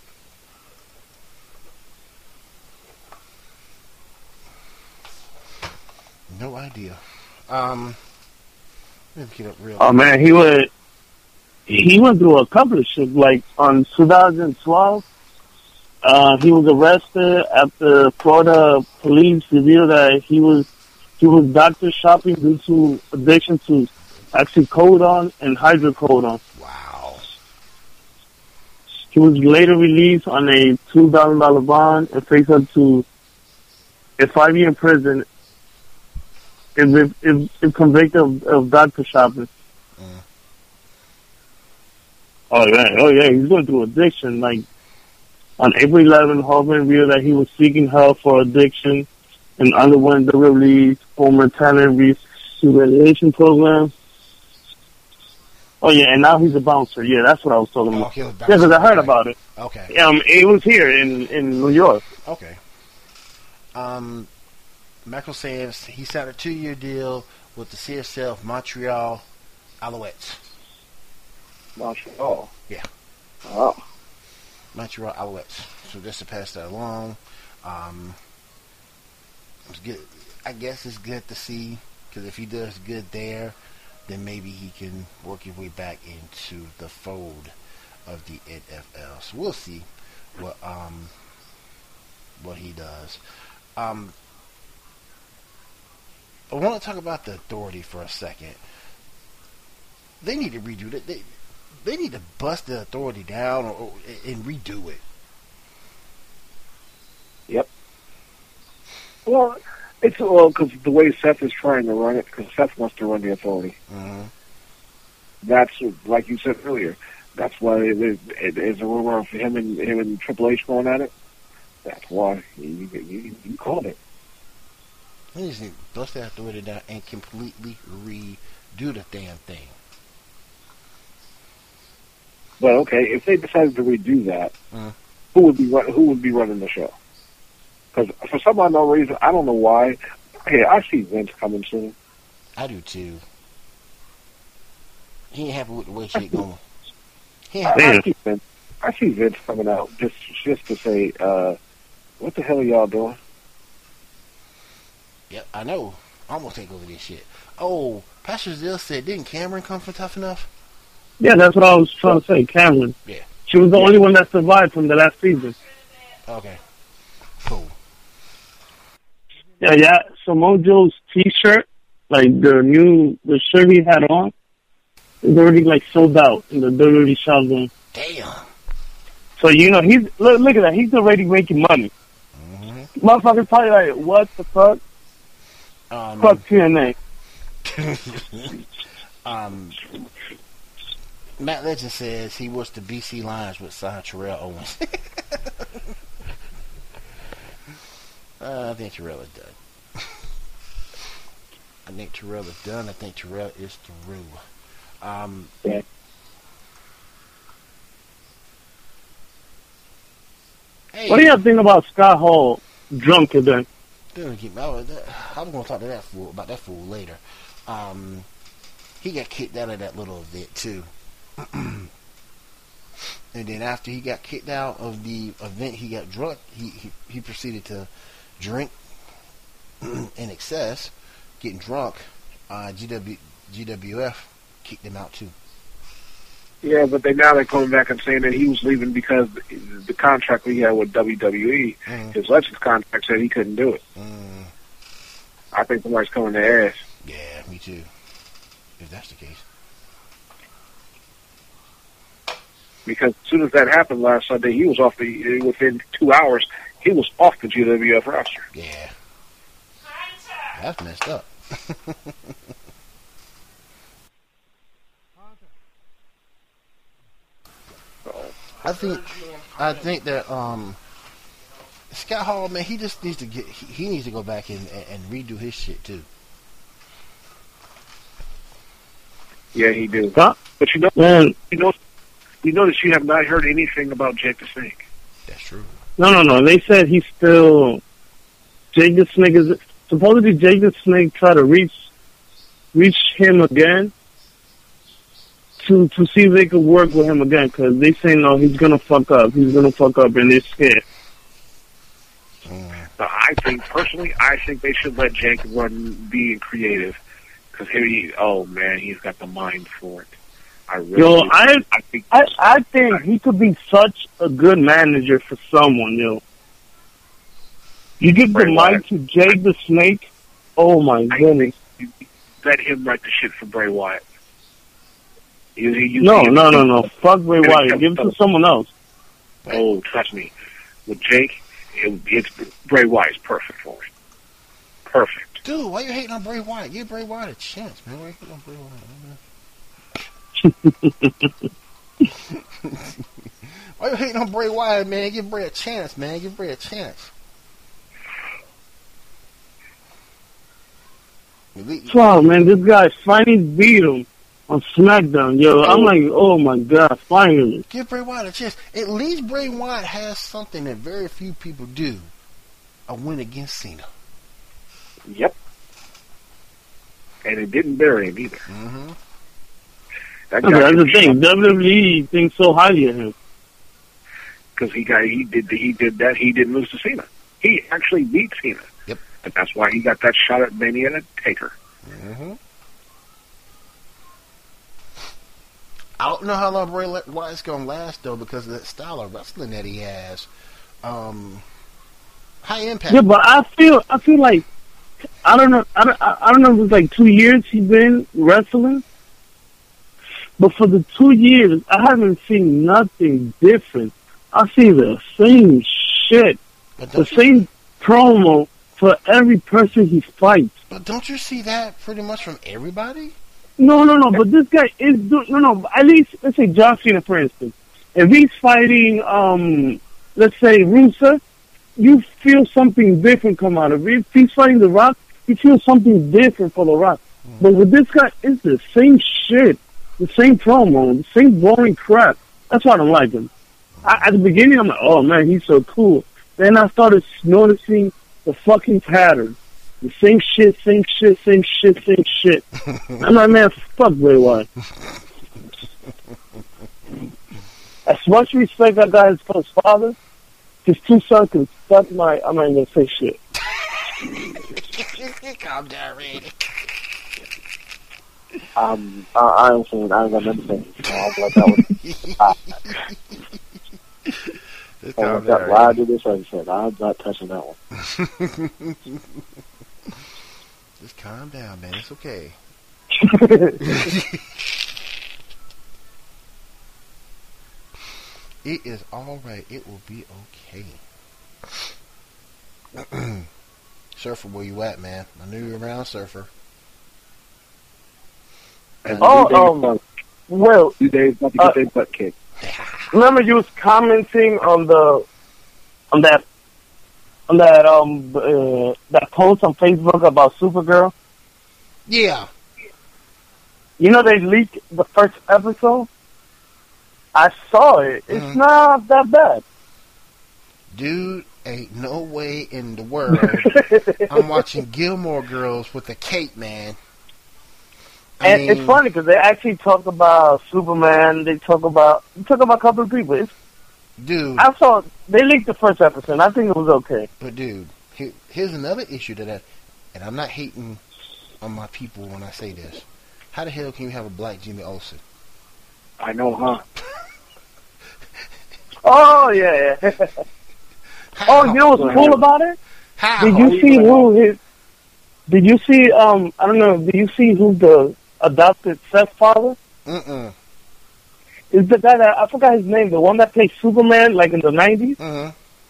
No idea. Let me get up real. Oh man, he went through a couple of shit. Like on 2012, he was arrested after Florida police revealed that he was doctor shopping due to addiction to oxycodone and hydrocodone. Wow. He was later released on a $2,000 bond and faced up to a 5-year in prison if convicted of doctor shopping. Oh yeah, he's going through addiction. Like on April 11th, Hogan revealed that he was seeking help for addiction and underwent the release former talent rehabilitation program. Oh yeah, and now he's a bouncer. Yeah, that's what I was talking about. Yeah, because I heard about it. Okay. It was here in New York. Okay. Michael Samms, he signed a 2-year deal with the CSL Montreal Alouettes. Montreal? Yeah. Oh. Montreal Alouettes. So just to pass that along, it's good. I guess it's good to see, because if he does good there, then maybe he can work his way back into the fold of the NFL. So we'll see what he does. I want to talk about the Authority for a second. They need to redo it. They need to bust the Authority down and redo it. Yep. Well, it's because the way Seth is trying to run it, because Seth wants to run the Authority. Mm-hmm. That's like you said earlier. That's why there's a rumor of him and Triple H going at it. That's why you called it. They just need to bust that Authority down and completely redo the damn thing. But okay, if they decided to redo that, who would be running the show? Because for some unknown reason, I don't know why. Hey, I see Vince coming soon. I do too. He ain't happy with the way shit going. I see Vince coming out just to say, "What the hell are y'all doing?" Yep, I know. I almost take over this shit. Oh, Pastor Zill said, didn't Cameron come from Tough Enough? Yeah, that's what I was trying to say, Cameron. Yeah. She was the only one that survived from the last season. Okay. Cool. Yeah. Samoa Joe's T-shirt, like the shirt he had on, is already sold out in the WWE shop room. Damn. So, you know, look at that. He's already making money. Mm-hmm. Motherfuckers probably like, what the fuck? Fuck TNA. Matt Legend says he was the BC Lions with sign Terrell Owens. I think Terrell is done. I think Terrell is done. I think Terrell is through. Yeah. Hey, What do y'all think about Scott Hall drunk again? I'm going to talk to about that fool later. He got kicked out of that little event too. And then after he got kicked out of the event, he got drunk. He proceeded to drink in excess, getting drunk. GWF kicked him out too. Yeah, but they're coming back and saying that he was leaving because the contract he had with WWE, his Legends contract said he couldn't do it. I think somebody's coming to ass. Yeah, me too. If that's the case. Because as soon as that happened last Sunday, he was off within 2 hours, he was off the GWF roster. Yeah. That's messed up. I think that Scott Hall, man, he just needs to he needs to go back and redo his shit too. Yeah, he do. Huh? But you notice you have not heard anything about Jake the Snake. That's true. No. They said he's still Jake the Snake is supposedly Jake the Snake try to reach him again to see if they could work with him again, because they say no, he's gonna fuck up. He's gonna fuck up, and they're scared. So I think they should let Jake run being creative, because he's got the mind for it. I think he could be such a good manager for someone, yo. You give the mic to Jake the Snake, oh my goodness. Let him write the shit for Bray Wyatt. No. Fuck Bray Wyatt. Give it to someone else. Oh, trust me. With Jake, it's Bray Wyatt's perfect for it. Perfect. Dude, why you hating on Bray Wyatt? Give Bray Wyatt a chance, man. Why you hating on Bray Wyatt, man? Why you hating on Bray Wyatt, man? Give Bray a chance, man. Give Bray a chance. Wow, man, this guy finally beat him on SmackDown, yo. I'm like, oh my god, finally. Give Bray Wyatt a chance. At least Bray Wyatt has something that very few people do. A win against Cena. Yep. And it didn't bury him either. Mm-hmm. That's the thing. WWE thinks so highly of him. Because he did that. He didn't lose to Cena. He actually beat Cena. Yep. And that's why he got that shot at Mania to Taker. Mm-hmm. I don't know how long Bray Wyatt's gonna last though, because of that style of wrestling that he has. High impact. Yeah, but I feel like I don't know if it's like 2 years he's been wrestling, but for the 2 years I haven't seen nothing different. I see the same shit, the same promo for every person he fights. But don't you see that pretty much from everybody? No, but this guy is doing, at least, let's say John Cena, for instance. If he's fighting, let's say Rusev, you feel something different come out of it. If he's fighting The Rock, you feel something different for The Rock. But with this guy, it's the same shit, the same promo, the same boring crap. That's why I don't like him. At the beginning, I'm like, oh man, he's so cool. Then I started noticing the fucking pattern. The same shit. I'm like, man, fuck Bray Wyatt. As much respect I got for his father, his two sons can suck my, I'm not even gonna say shit. Calm down, Randy. I ain't got nothing to say. I'll let that one. Why I do this? Like I said, I'm not touching that one. Just calm down, man. It's okay. It is all right. It will be okay. Surfer, where you at, man? I knew you were around, Surfer. Well, 2 days about to get their butt kicked. remember you was commenting on that post on Facebook about Supergirl? Yeah. You know they leaked the first episode? I saw it. It's not that bad. Dude, ain't no way in the world I'm watching Gilmore Girls with a cape, man. I mean, it's funny because they actually talk about Superman. They talk about a couple of people. Dude. I saw they leaked the first episode. I think it was okay. But dude, here's another issue to that, and I'm not hating on my people when I say this. How the hell can you have a black Jimmy Olsen? I know, huh? Oh yeah. How? Oh, you know what's cool about it? How? Did you see who his? Did you see? I don't know. Did you see who the adopted stepfather? Is the guy that I forgot his name? The one that played Superman, like in the '90s. Uh-huh.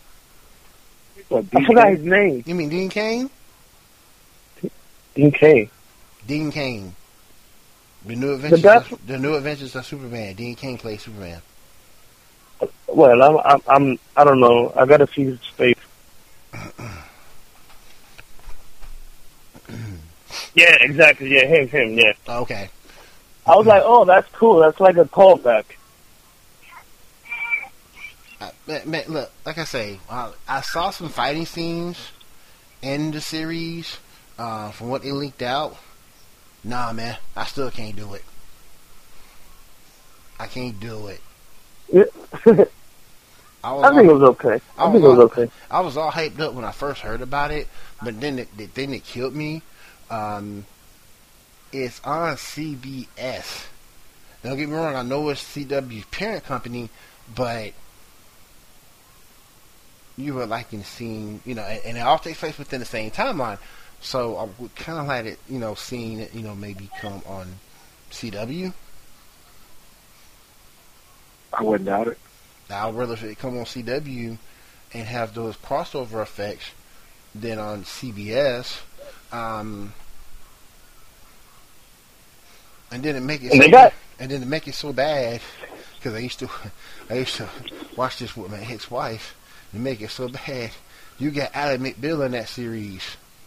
I forgot his name. You mean Dean Cain? Dean Cain. Dean Cain. The New Adventures of Superman. Dean Cain plays Superman. Well, I don't know. I gotta see his face. Yeah, exactly. Yeah, him. Yeah. Okay. I was like, oh, that's cool. That's like a callback. Man, look, like I say, I saw some fighting scenes in the series from what they leaked out. Nah, man, I still can't do it. I can't do it. Yeah. I think it was okay. I was all hyped up when I first heard about it, but then the thing that killed me, it's on CBS. Don't get me wrong, I know it's CW's parent company, but you were liking seeing, and it all takes place within the same timeline. So I would kind of like it, seeing it, maybe come on CW. I wouldn't doubt it. I'd rather it come on CW and have those crossover effects than on CBS. And then it make it so bad because I used to watch this with my ex-wife and make it so bad. You got Ally McBeal in that series,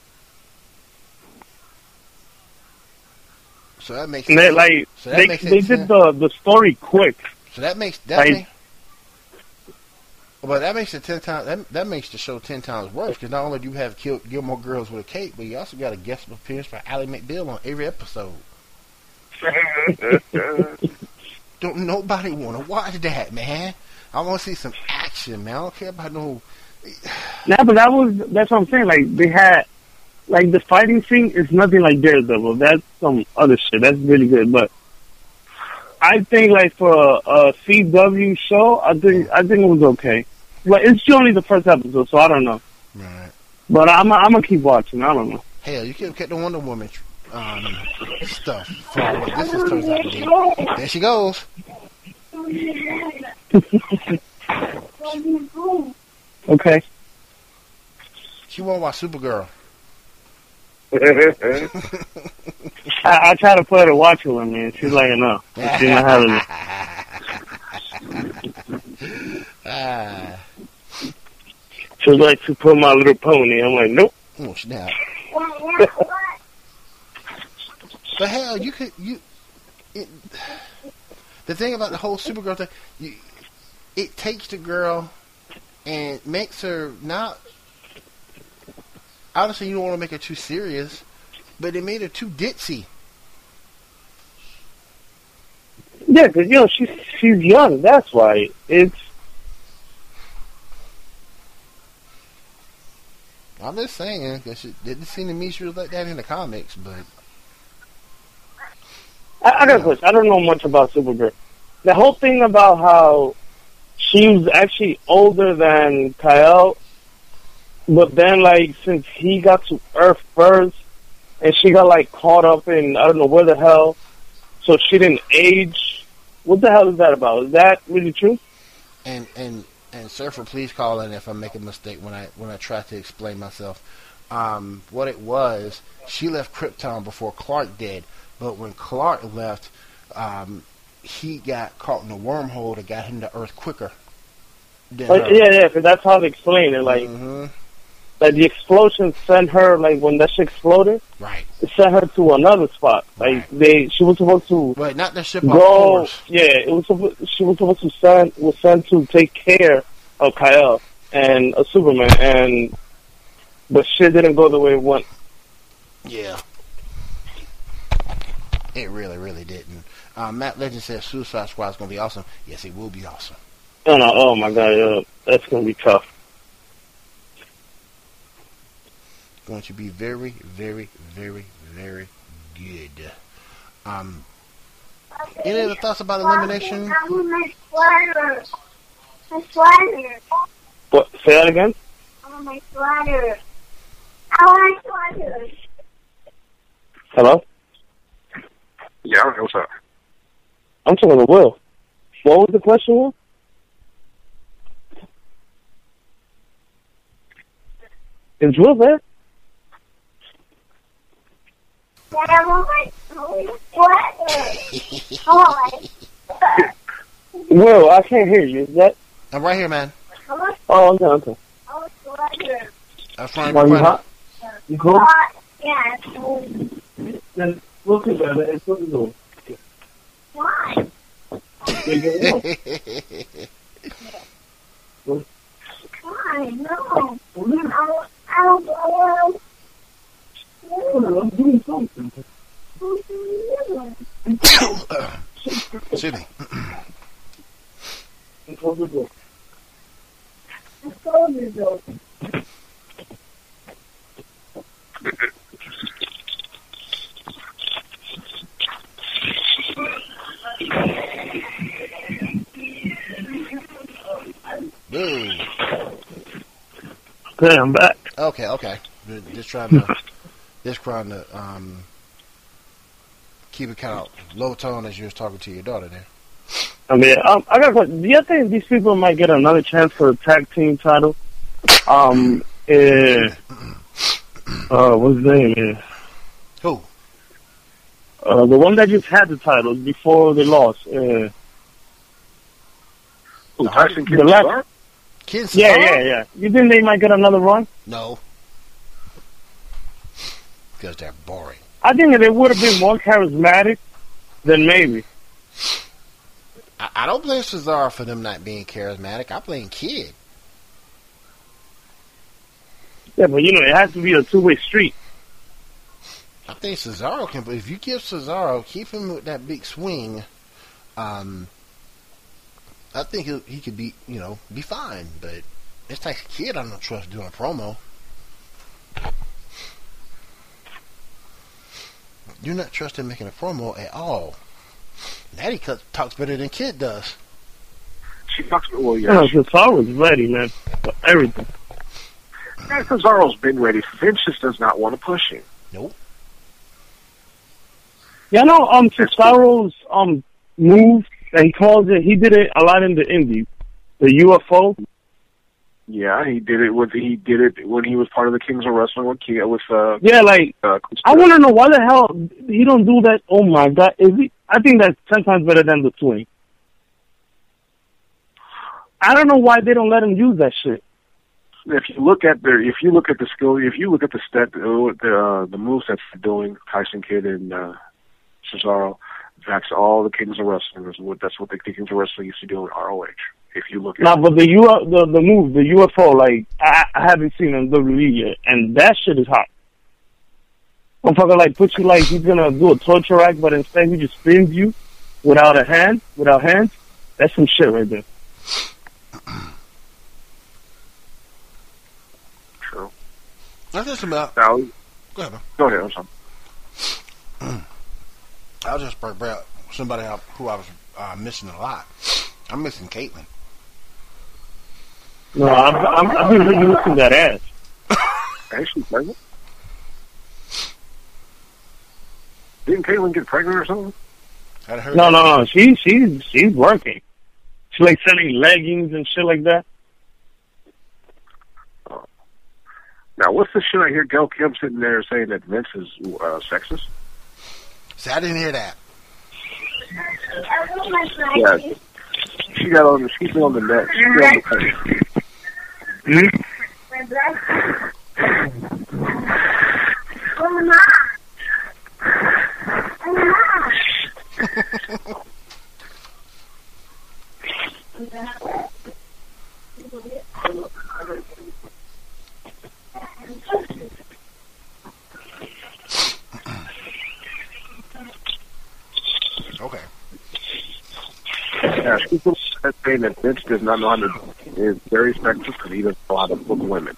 so that makes they did the story quick. So that makes it 10 times. That makes the show 10 times worse because not only do you have Gilmore Girls with a cape, but you also got a guest appearance by Ally McBeal on every episode. Don't nobody want to watch that, man. I want to see some action, man. I don't care about no. Nah, but that's what I'm saying. Like they had, like the fighting scene is nothing like Daredevil. That's some other shit. That's really good, but I think like for a CW show, I think it was okay. But it's only the first episode, so I don't know. Right. But I'm gonna keep watching. I don't know. Hell, you could have kept the Wonder Woman stuff for what this is turns out to be. There she goes. Okay. She won't watch Supergirl. I try to put her to watch it with me, and she's like, no. She's not having it. She's like, to put My Little Pony. I'm like, nope. Oh, snap. But hell, the thing about the whole Supergirl thing, it takes the girl and makes her not. Obviously, you don't want to make her too serious, but it made her too ditzy. Yeah, because she's young. That's why it's. I'm just saying because it didn't seem to me she was like that in the comics, but. I got a question. I don't know much about Supergirl. The whole thing about how she was actually older than Kal, but then, like, since he got to Earth first, and she got, like, caught up in, I don't know where the hell, so she didn't age. What the hell is that about? Is that really true? And Surfer, please call in if I make a mistake when I try to explain myself. What it was, she left Krypton before Clark did, but when Clark left, he got caught in a wormhole that got him to Earth quicker. Yeah, because that's how they explain it. Like, like the explosion sent her, like when that shit exploded, right? It sent her to another spot. Like she was supposed to. Right, not the ship. Go. Yeah, it was. She was supposed to sent to take care of Kal and Superman, but shit didn't go the way it went. Yeah, it really didn't. Matt Legend says Suicide Squad is going to be awesome. Yes, it will be awesome. Oh my god, that's going to be tough. Going to be very good. Any other thoughts about elimination? My sweater. My sweater. What? Say that again? I want my sweater. I want my sweater. Hello? Yeah, what's up? I'm talking to Will. What was the question, Will? Is Will there? Dad, I want my sweater. I want my Will, I can't hear you. Is that? I'm right here, man. Oh, okay. I want sweater. That's fine. Why you hot? You cold? Yeah. Then we'll think about it. It's what we're doing. Why? Why? No. I'm doing something. Excuse me. Boo. Okay, I'm back. Okay. Just trying to keep it kind of low tone as you was talking to your daughter there. I mean, I got a question. Do you think these people might get another chance for a tag team title? What's his name? Who? The one that just had the title before they lost. Tyson Kidd? Yeah. You think they might get another run? No. Because they're boring. I think that they would have been more charismatic, then maybe. I don't blame Cesaro for them not being charismatic. I blame Kidd. Yeah, but it has to be a two-way street. I think Cesaro can, but if you give Cesaro, keep him with that big swing, I think he could be fine. But it's like a Kid I don't trust doing a promo. Do not trust him making a promo at all. Natty talks better than Kid does. She talks well, yeah. Cesaro's ready, man, for everything. Yeah, Cesaro's been ready. Vince just does not want to push him. Nope. Yeah, no. Cesaro's move that he calls it. He did it a lot in the Indies. The UFO. Yeah, he did it when he was part of the Kings of Wrestling with I want to know why the hell he don't do that. Oh my God, I think that's 10 times better than the swing. I don't know why they don't let him use that shit. If you look at the skill, if you look at the moves that's doing Tyson Kidd and Cesaro, that's all the Kings of Wrestling. That's what the Kings of Wrestling used to do in ROH. If you look at but the move, the UFO, like I haven't seen in WWE yet, and that shit is hot. Motherfucker, put you he's gonna do a torture act, but instead he just spins you without hands. That's some shit right there. True. That's just about. Now, go ahead, man. Go ahead. I'm sorry. I'll just bring up somebody who I was missing a lot. I'm missing Caitlyn. No, I've been really missing that ass. Actually, pregnant? Didn't Caitlyn get pregnant or something? No. She's working. She's like selling leggings and shit like that. Now, what's the shit I hear Gail Kim sitting there saying that Vince is sexist? See, I didn't hear that. Yeah, she got on. She's on the net. She's on the page. Okay. Yeah, she's saying that Vince does not know how to. Is very sexist because he doesn't know how to book women.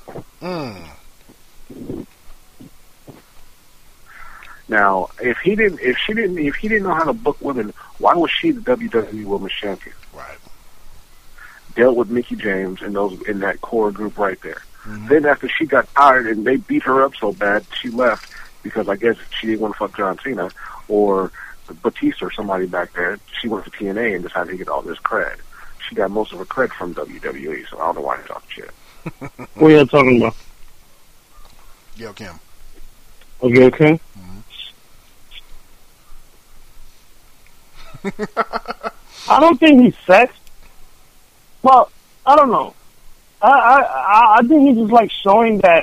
Now, if he didn't know how to book women, why was she the WWE Women's Champion? Right. Dealt with Mickie James and those in that core group right there. Then after she got tired and they beat her up so bad, she left because I guess she didn't want to fuck John Cena or Batista or somebody back there. She went to TNA and decided to get all this cred. She got most of her cred from WWE, so I don't know why I'm talking shit. What are you talking about? Gail Kim. Okay. I don't think he's sexed. Well, I don't know. I think he's just like showing that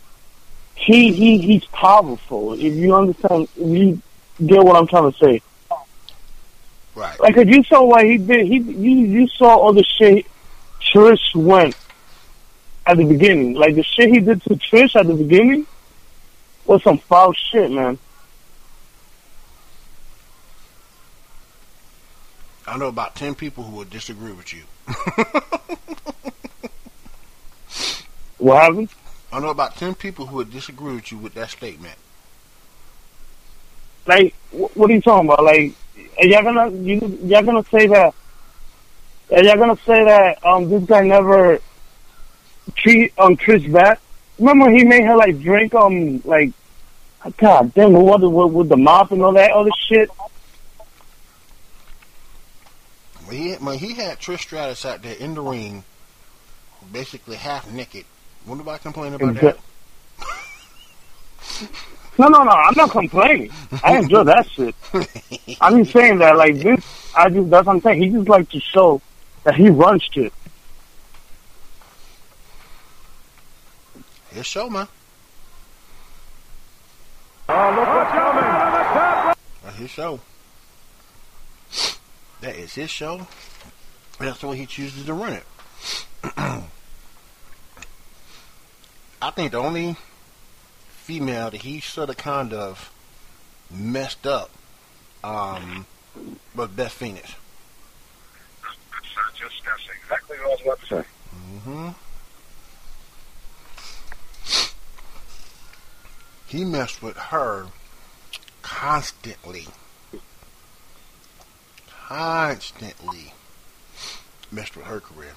he's powerful. If you understand, if you get what I'm trying to say. Right. Like, if you saw what he did, you saw all the shit Trish went at the beginning. Like, the shit he did to Trish at the beginning was some foul shit, man. I know about 10 people who would disagree with you. What happened? I know about 10 people who would disagree with you with that statement. Like, what are you talking about? Like, are y'all gonna say that? Are y'all gonna say that this guy never treat Trish bad? Remember he made her like drink like, God damn, what with the mop and all that other shit. When he had Trish Stratus out there in the ring, basically half naked, wouldn't nobody complain about that? No, I'm not complaining. I enjoy that shit. I'm just saying that, like, this, that's what I'm saying. He just like to show that he runs shit. His show, man. That's his show. That is his show. That's the way he chooses to run it. I think the only female that he sort of kind of messed up was Beth Phoenix. That's exactly what I was about to say. He messed with her constantly. Messed with her career.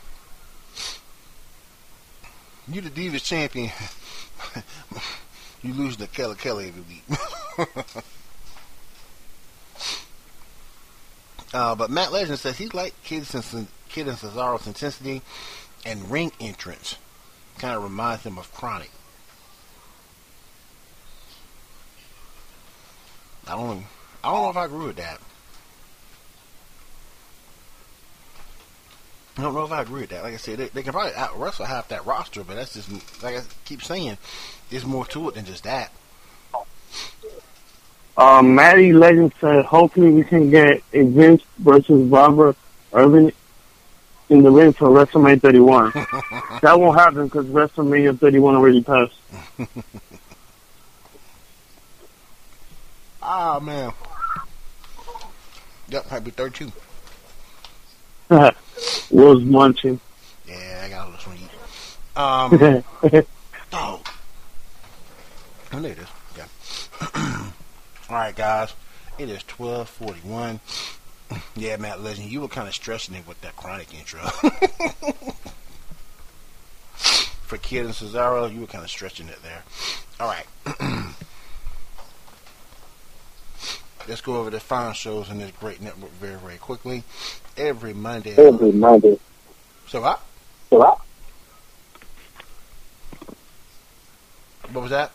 You the Divas champion. You lose to Kelly every week. But Matt Legend says he liked Kid and Cesaro's intensity and ring entrance. Kind of reminds him of Chronic. I don't know if I agree with that. I don't know if I agree with that. Like I said, they can probably out wrestle half that roster, but that's just, like I keep saying, there's more to it than just that. Maddie Legend said, hopefully we can get a Vince versus Robert Irvin in the ring for WrestleMania 31. That won't happen because WrestleMania 31 already passed. Ah, man. Yep, might be 32. Was munching. Yeah, I got a little sweet. Dog. Oh, there it is. Yeah. Alright, guys. It is 12:41. Yeah, Matt Legend, you were kind of stressing it with that Chronic intro. For Kid and Cesaro, you were kind of stretching it there. Alright. let's go over the fine shows in this great network very, very quickly. Every Monday. So what? What was that?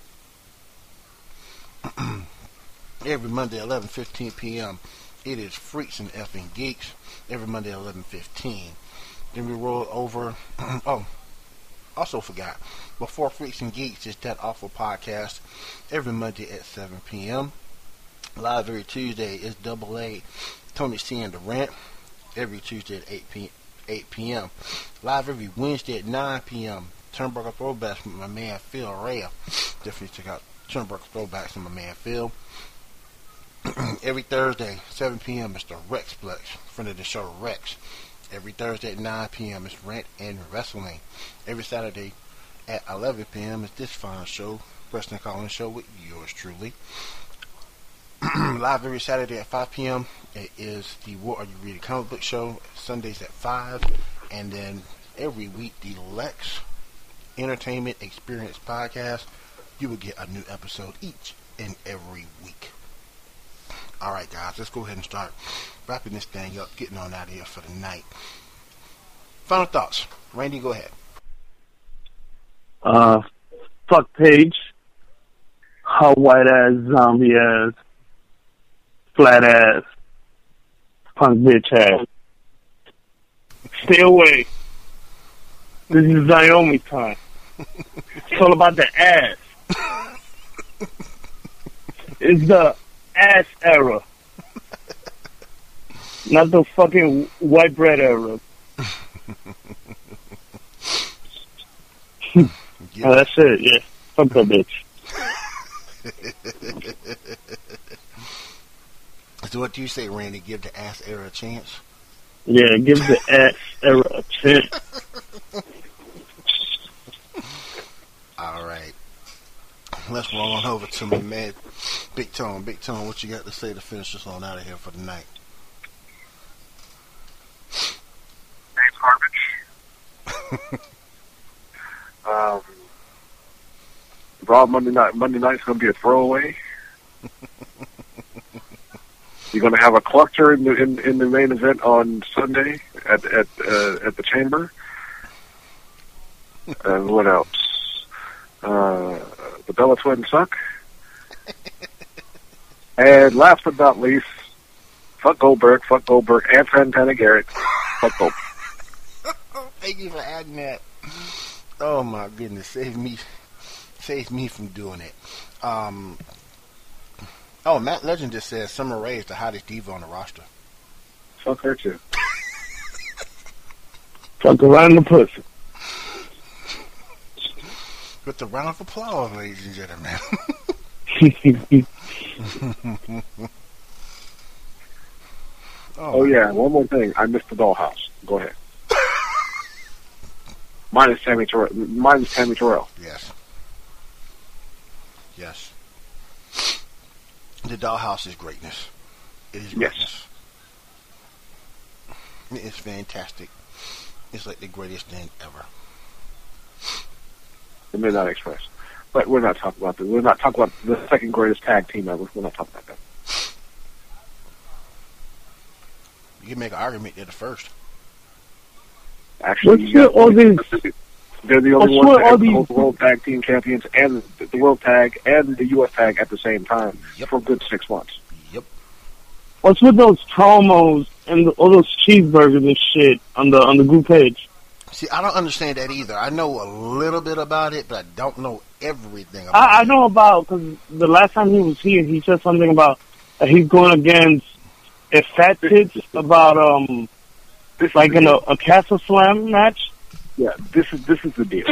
Every Monday, 11:15 p.m. It is Freaks and Effing Geeks. Every Monday, 11:15. Then we roll over. Also forgot. Before Freaks and Geeks is That Awful Podcast. Every Monday at 7 p.m. Live every Tuesday is Double A, Tony C and the Rant. Every Tuesday at 8 p.m. Live every Wednesday at 9 p.m. Turnbuckle Throwbacks with my man Phil Rhea. Definitely check out Turnbuckle Throwbacks with my man Phil. Every Thursday, 7 p.m. Mr. Rexplex, friend of the show Rex. Every Thursday at 9 p.m. is Rant and Wrestling. Every Saturday at 11 p.m. is this fine show, Wrestling Calling Show with yours truly. Live every Saturday at 5 p.m. It is the What Are You Reading Comic Book Show, Sundays at 5. And then every week, the Lex Entertainment Experience Podcast. You will get a new episode each and every week. Alright guys, let's go ahead and start wrapping this thing up, getting on out of here for the night. Final thoughts. Randy, go ahead. Fuck Paige. Her white ass, zombie ass, flat ass, punk bitch ass. Stay away. This is Naomi time. It's all about the ass. It's the ass era. Not the fucking white bread era. Oh, that's it, yeah. Fuck that bitch. So what do you say, Randy? Give the ass era a chance? Yeah, give the ass era a chance. Alright. Let's roll on over to my man, Big Tone. Big Tone, what you got to say to finish us on out of here for the night? Thanks, garbage. Raw Monday night's going to be a throwaway. You're going to have a cluster in the main event on Sunday at the Chamber. And what else? The Bella Twins suck. And last but not least, fuck Goldberg, and Santana Garrett. Fuck Goldberg. Thank you for adding that. Oh my goodness, save me from doing it. Matt Legend just says Summer Rae is the hottest diva on the roster. Fuck her too. Fuck around the pussy. With a round of applause, ladies and gentlemen. Oh yeah, one more thing. I missed the Dollhouse. Go ahead. Minus Tammy Terrell. Yes. Yes. The Dollhouse is greatness. It is greatness. Yes. It is fantastic. It's like the greatest thing ever. The Midnight Express. But we're not talking about we're not talking about the second greatest tag team ever. We're not talking about that. You can make an argument they're the first. Actually, they're the only ones that hold the World Tag Team Champions and the World Tag and the U.S. Tag at the same time for a good 6 months. Yep. What's with those promos and all those cheeseburgers and shit on the group page? See, I don't understand that either. I know a little bit about it, but I don't know everything about it. I know about, because the last time he was here, he said something about he's going against Fat Tits about like in a Castle Slam match. Yeah, this is the deal.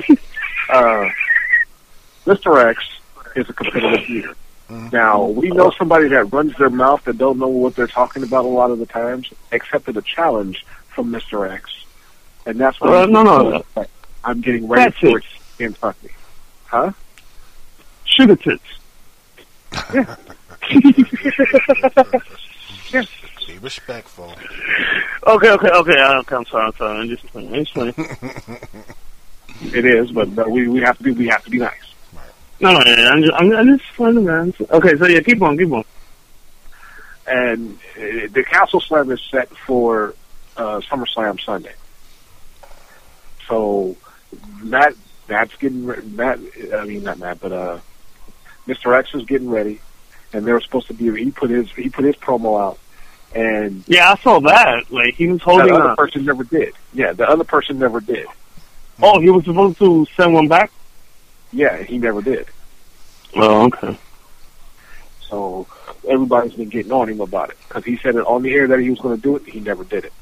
Mr. X is a competitive leader. Mm-hmm. Now, we know somebody that runs their mouth that don't know what they're talking about a lot of the times, accepted a challenge from Mr. X. And that's what no. I'm getting ready for it in Kentucky. Huh? Sugar tits. Yeah. Yeah. Be respectful. Okay. I'm sorry. I'm just playing. It is, but we have to be nice. Right. No, I'm just playing, man. Okay, so yeah, keep on. And the Castle Slam is set for SummerSlam Sunday. So Mr. X is getting ready, and they were supposed to be. He put his promo out, and yeah, I saw that. Like he was holding. The other person never did. Yeah, the other person never did. Oh, he was supposed to send one back. Yeah, he never did. Oh, okay. So everybody's been getting on him about it because he said it on the air that he was going to do it. He never did it,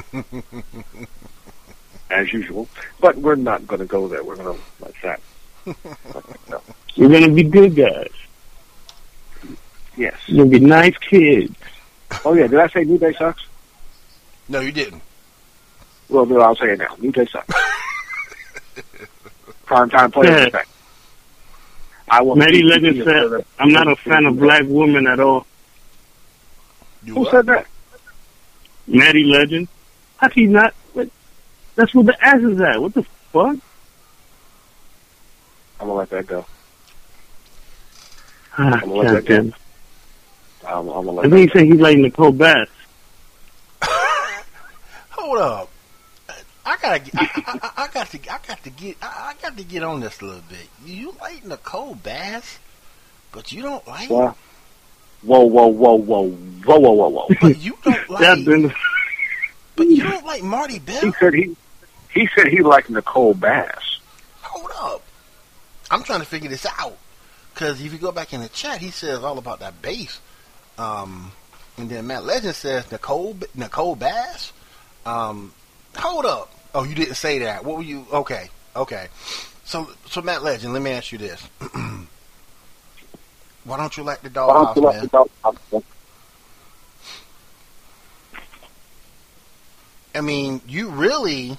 as usual. But we're not going to go there. We're going to let that. No. We're going to be good guys. Yes. We're going to be nice kids. Oh yeah, did I say New Day sucks? No, you didn't. Well, then I'll say it now. New Day sucks. Primetime players. Yeah. Maddie Legend said, I'm not a fan of black women at all. Who said that? Maddie Legend. How can you not? That's where the ass is at. What the fuck? I'm going to let that go. I'm going to let that go. I'm going to let I think he said he's like Nicole Bass. Hold up. I got to get on this a little bit. You like Nicole Bass, but you don't like. Whoa. But you don't like. But you don't like Marty Bell. He said he liked Nicole Bass. Hold up. I'm trying to figure this out because if you go back in the chat, he says all about that bass. And then Matt Legend says Nicole Bass. Hold up. Oh, you didn't say that. What were you? Okay. So Matt Legend, let me ask you this. Why don't you like the Dollhouse, man? I mean, you really,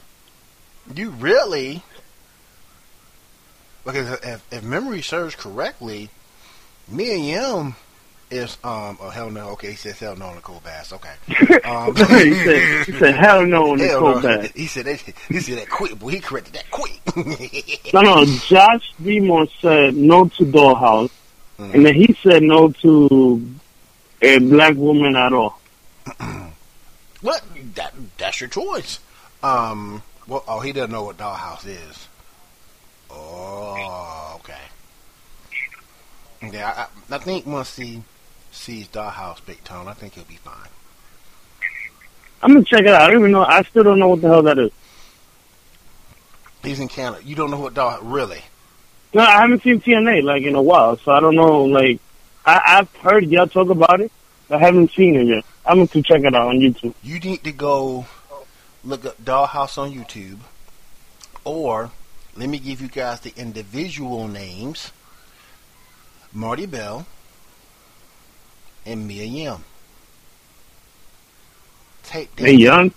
because if memory serves correctly, Mia Yim is oh hell no. Okay, he says hell no, Nicole Bass. Okay. He said hell no, Nicole Bass. He said that quick, but he corrected that quick. No. Josh Demore said no to Dollhouse, and then he said no to a black woman at all. What? That's your choice. He doesn't know what Dollhouse is. Oh, okay. Yeah, I think once he sees Dollhouse, Big Tone, I think he'll be fine. I'm gonna check it out. I don't even know. I still don't know what the hell that is. He's in Canada. You don't know what Dollhouse really? No, I haven't seen TNA like in a while, so I don't know. Like, I've heard y'all talk about it, but I haven't seen it yet. I'm going to check it out on YouTube. You need to go look up Dollhouse on YouTube, or let me give you guys the individual names: Marty Bell and Mia Yim. Take They young?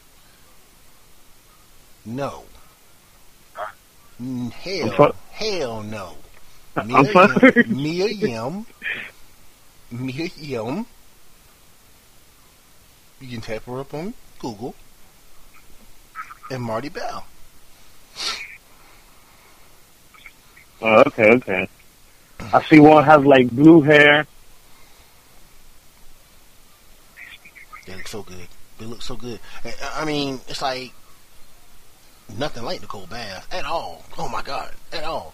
No. Hell no. Mia Yim. You can type her up on Google. And Marty Bell. Oh, okay. I see one has like blue hair. They look so good. I mean, it's like nothing like Nicole Bass at all. Oh my God, at all.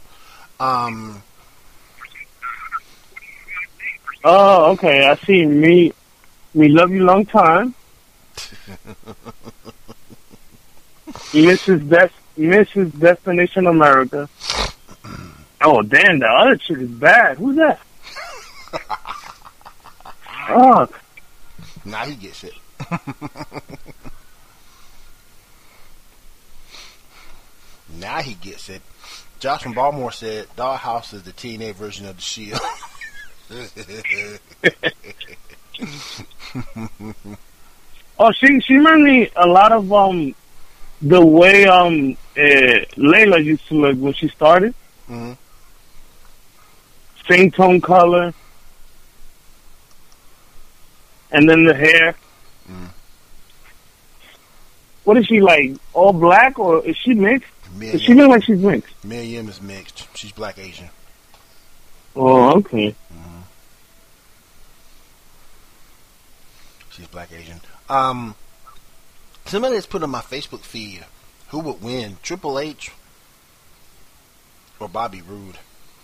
Oh, okay. I see me love you long time. Mrs. Destination America. Oh, damn, the other chick is bad. Who's that? Oh. Now he gets it. Now he gets it. Josh from Baltimore said Dollhouse is the TNA version of the Shield. Oh, she reminded me a lot of the way Layla used to look when she started. Mm-hmm. Same tone color, and then the hair. Mm. What is she like? All black, or is she mixed? Mia She looks like she's mixed. Mia Yim is mixed. She's black Asian. Oh, okay. Mm-hmm. She's black Asian. Somebody that's put on my Facebook feed, who would win, Triple H or Bobby Roode?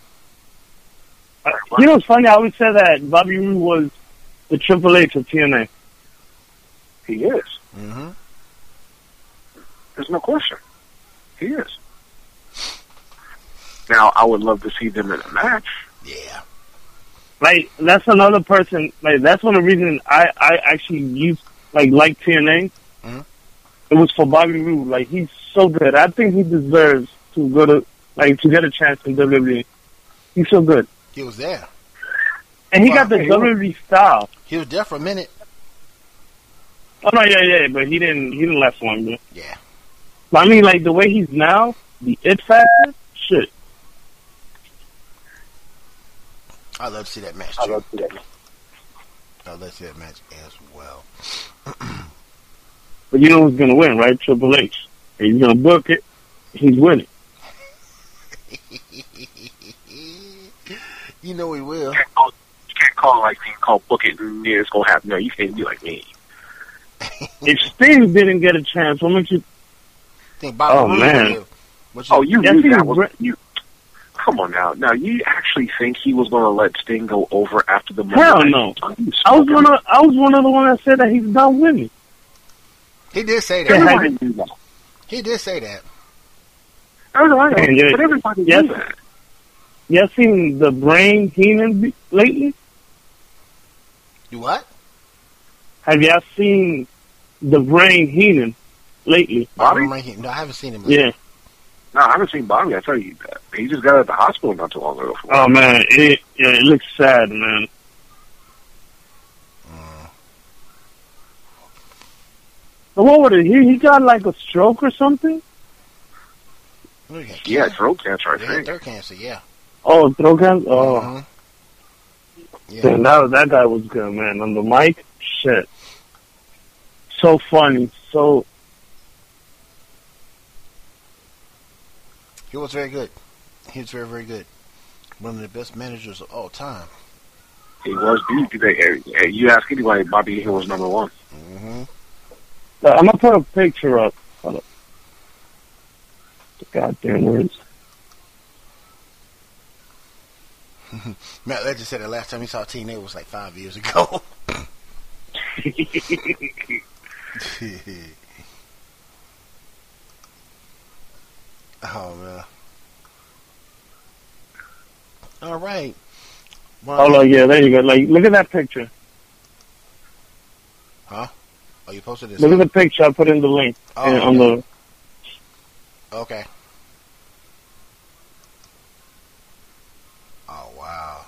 You know, it's funny. I always said that Bobby Roode was the Triple H of TNA. He is. Mm-hmm. There's no question. He is. Now, I would love to see them in a match. Yeah. Like, that's another person. Like, that's one of the reasons I actually used like TNA. Mm-hmm. It was for Bobby Roode. Like, he's so good. I think he deserves to go to get a chance in WWE. He's so good. He was there. And he got the WWE style. He was there for a minute. Oh no, yeah, but he didn't last long. Bro. Yeah. But I mean, like the way he's now, the it factor, shit. I'd love to see that match too. I'd love to see that match as well. But you know who's gonna win, right? Triple H. He's gonna book it. He's winning. You know he will. You can't call like you call book it and it's gonna happen. No, you can't be like me. If Sting didn't get a chance, what makes you think Bobby Oh man. You knew that was you. Come on now. Now you actually think he was gonna let Sting go over after the Hell no. I was one of the ones that said that he's done winning. He did say that. Everybody knew that. He did say that. But everybody knew that. You seen the Brain Heenan lately? You what? Have y'all seen the Brain Heenan lately? Bobby? No, I haven't seen him lately. Yeah. No, I haven't seen Bobby. I tell you that. He just got out of the hospital not too long ago. Oh man, it looks sad, man. But what was it? He got like a stroke or something? Yeah, throat cancer, I think. Throat cancer, yeah. Oh, throat cancer? Oh. Mm-hmm. Yeah. Damn, that guy was good, man. On the mic, shit. So funny, so... He was very good. He was very, very good. One of the best managers of all time. He was deep. You ask anybody, Bobby Heenan was number one. Mm-hmm. I'm going to put a picture up. Hold up. The goddamn words. Matt Legend said the last time he saw TNA was like 5 years ago. Oh, man. All right. Well, oh, yeah, there you go. Like, look at that picture. Huh? Oh, you posted this? Look at the picture. I put in the link. Oh, on the... Okay. Oh, wow.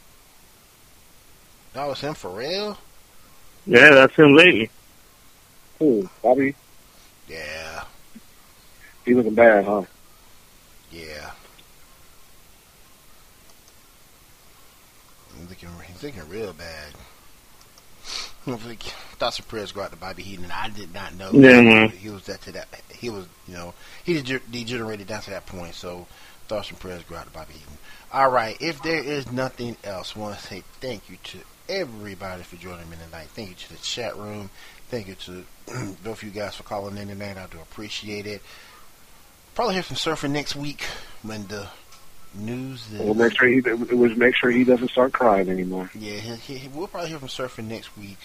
That was him for real? Yeah, that's him lately. Who, Bobby? Yeah. He looking bad, huh? Yeah. He's looking real bad. Thoughts and prayers go out to Bobby Heenan. I did not know he was that to that. He was, he degenerated down to that point. So thoughts and prayers go out to Bobby Heenan. All right. If there is nothing else, I want to say thank you to everybody for joining me tonight. Thank you to the chat room. Thank you to both of you guys for calling in tonight. I do appreciate it. Probably hear from Surfer next week when the news is... We'll make sure he doesn't start crying anymore. Yeah, we'll probably hear from Surfer next week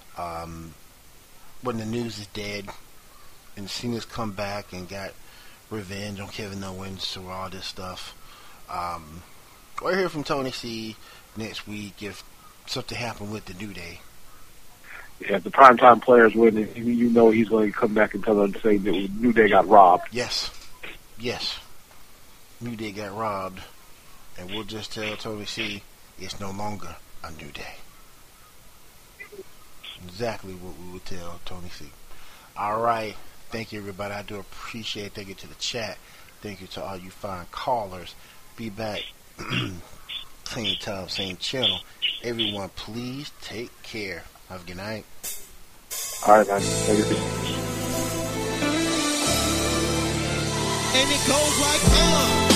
when the news is dead and Cena's come back and got revenge on Kevin Owens through all this stuff. We'll hear from Tony C next week if something happened with the New Day. Yeah, if the primetime players win, you know he's going to come back and tell them to say that New Day got robbed. Yes. New Day got robbed. And we'll just tell Tony C it's no longer a New Day. Exactly what we would tell Tony C. All right. Thank you, everybody. I do appreciate it. Thank you to the chat. Thank you to all you fine callers. Be back same time, same channel. Everyone, please take care. Have a good night. All right, man. Thank you. And it goes like,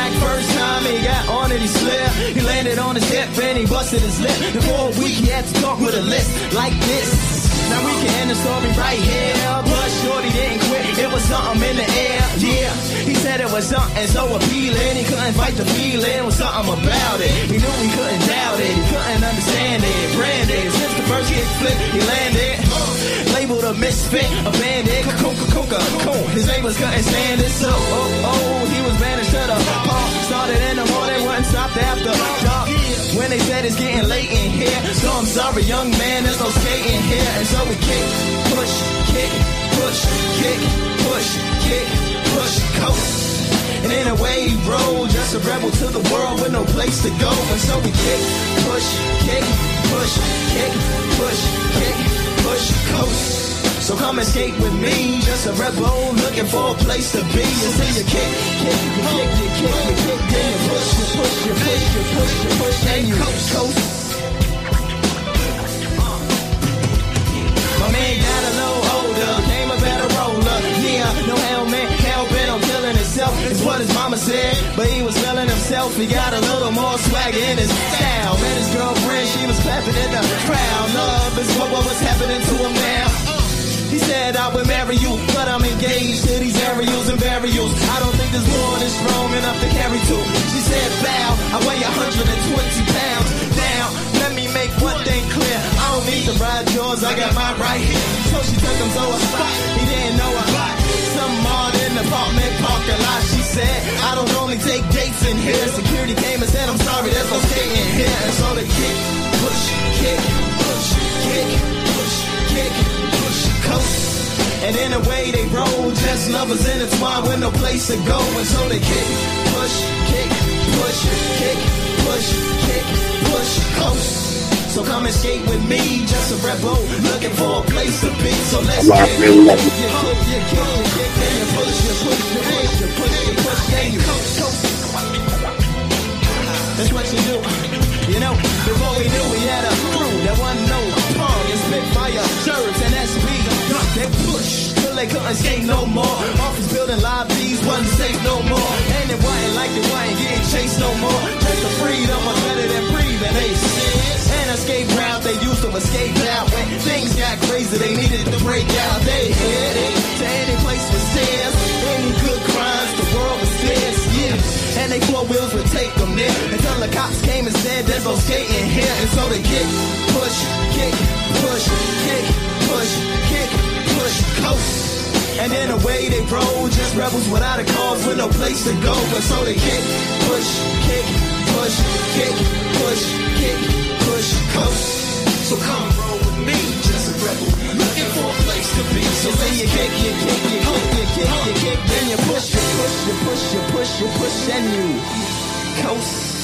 back first time he got on it, he slipped. He landed on his hip and he busted his lip. And for a week he had to talk with a list like this. Now we can end the story right here. But shorty didn't quit, it was something in the air. Yeah, he said it was something so appealing. He couldn't fight the feeling, was something about it. He knew he couldn't doubt it, he couldn't understand it. Branded, since the first kick flip, he landed. Labeled a misfit, a bandit, cocoon. His neighbors couldn't stand it, so he was banished to the park. Started in the morning, wasn't stopped after dark. When they said it's getting late in here, so I'm sorry, young man, there's no skating here. And so we kick, push, kick, push, kick, push, kick, push, coast. And in a way he rolled, just a rebel to the world with no place to go. And so we kick, push, kick, push, kick, push, kick, push, coast. So come and skate with me, just a rebel looking for a place to be. You see you kick, you kick, you kick, you kick, then you push, you push, you push, you push, you push, and you coast. My man got a little older, came a better roller. Yeah, no helmet, hell bent on killing himself. It's what his mama said, but he was feeling himself. He got a little more swagger in his style. Met his girlfriend, she was clapping in the crowd. Love is what was happening to him now. He said I would marry you, but I'm engaged to these aerials and burials. I don't think this woman is strong enough to carry two. She said, bow, I weigh 120 pounds. Now, let me make one thing clear. I don't need to ride yours, I got mine right here. So she took him to a spot, he didn't know a lot. Some odd in the apartment parking lot. She said, I don't only take dates in here. Security came and said, I'm sorry, there's no skating here. And so they kick, push, kick, push, kick, push, kick, push, coast. And in a way they roll, just lovers intertwined with no place to go. And so they kick, push, kick, push, kick, push, kick, push, coast. So come and skate with me, just a rebel looking for a place to be. So let's get it. You kick, you kick, then you push, you push, you push, you push, you push, then you coast. That's what you do. You know, before we knew we had a crew that wasn't no punk and Spitfire shirts and SB. They push till they couldn't skate no more. Office building lobbies wasn't safe no more. And it wasn't like they wasn't getting chased no more. Just the freedom was better than breathing. They said, and escape route they used to escape out. When things got crazy, they needed to break out. They headed to any place with stairs. Any good crimes, the world was theirs. Yeah, and they four wheels would take them there until the cops came and said there's no skating here. And so they kick, push, kick, push, kick, push, kick, push, coast. And in a way they roll, just rebels without a cause with no place to go. And so they kick, push, kick, push, kick, push, kick, push, coast. So come roll with me, just a rebel looking for a place to be. So then you kick, you kick, you kick, you kick, you kick, then you push, you push, you push, you push, you push, and you coast.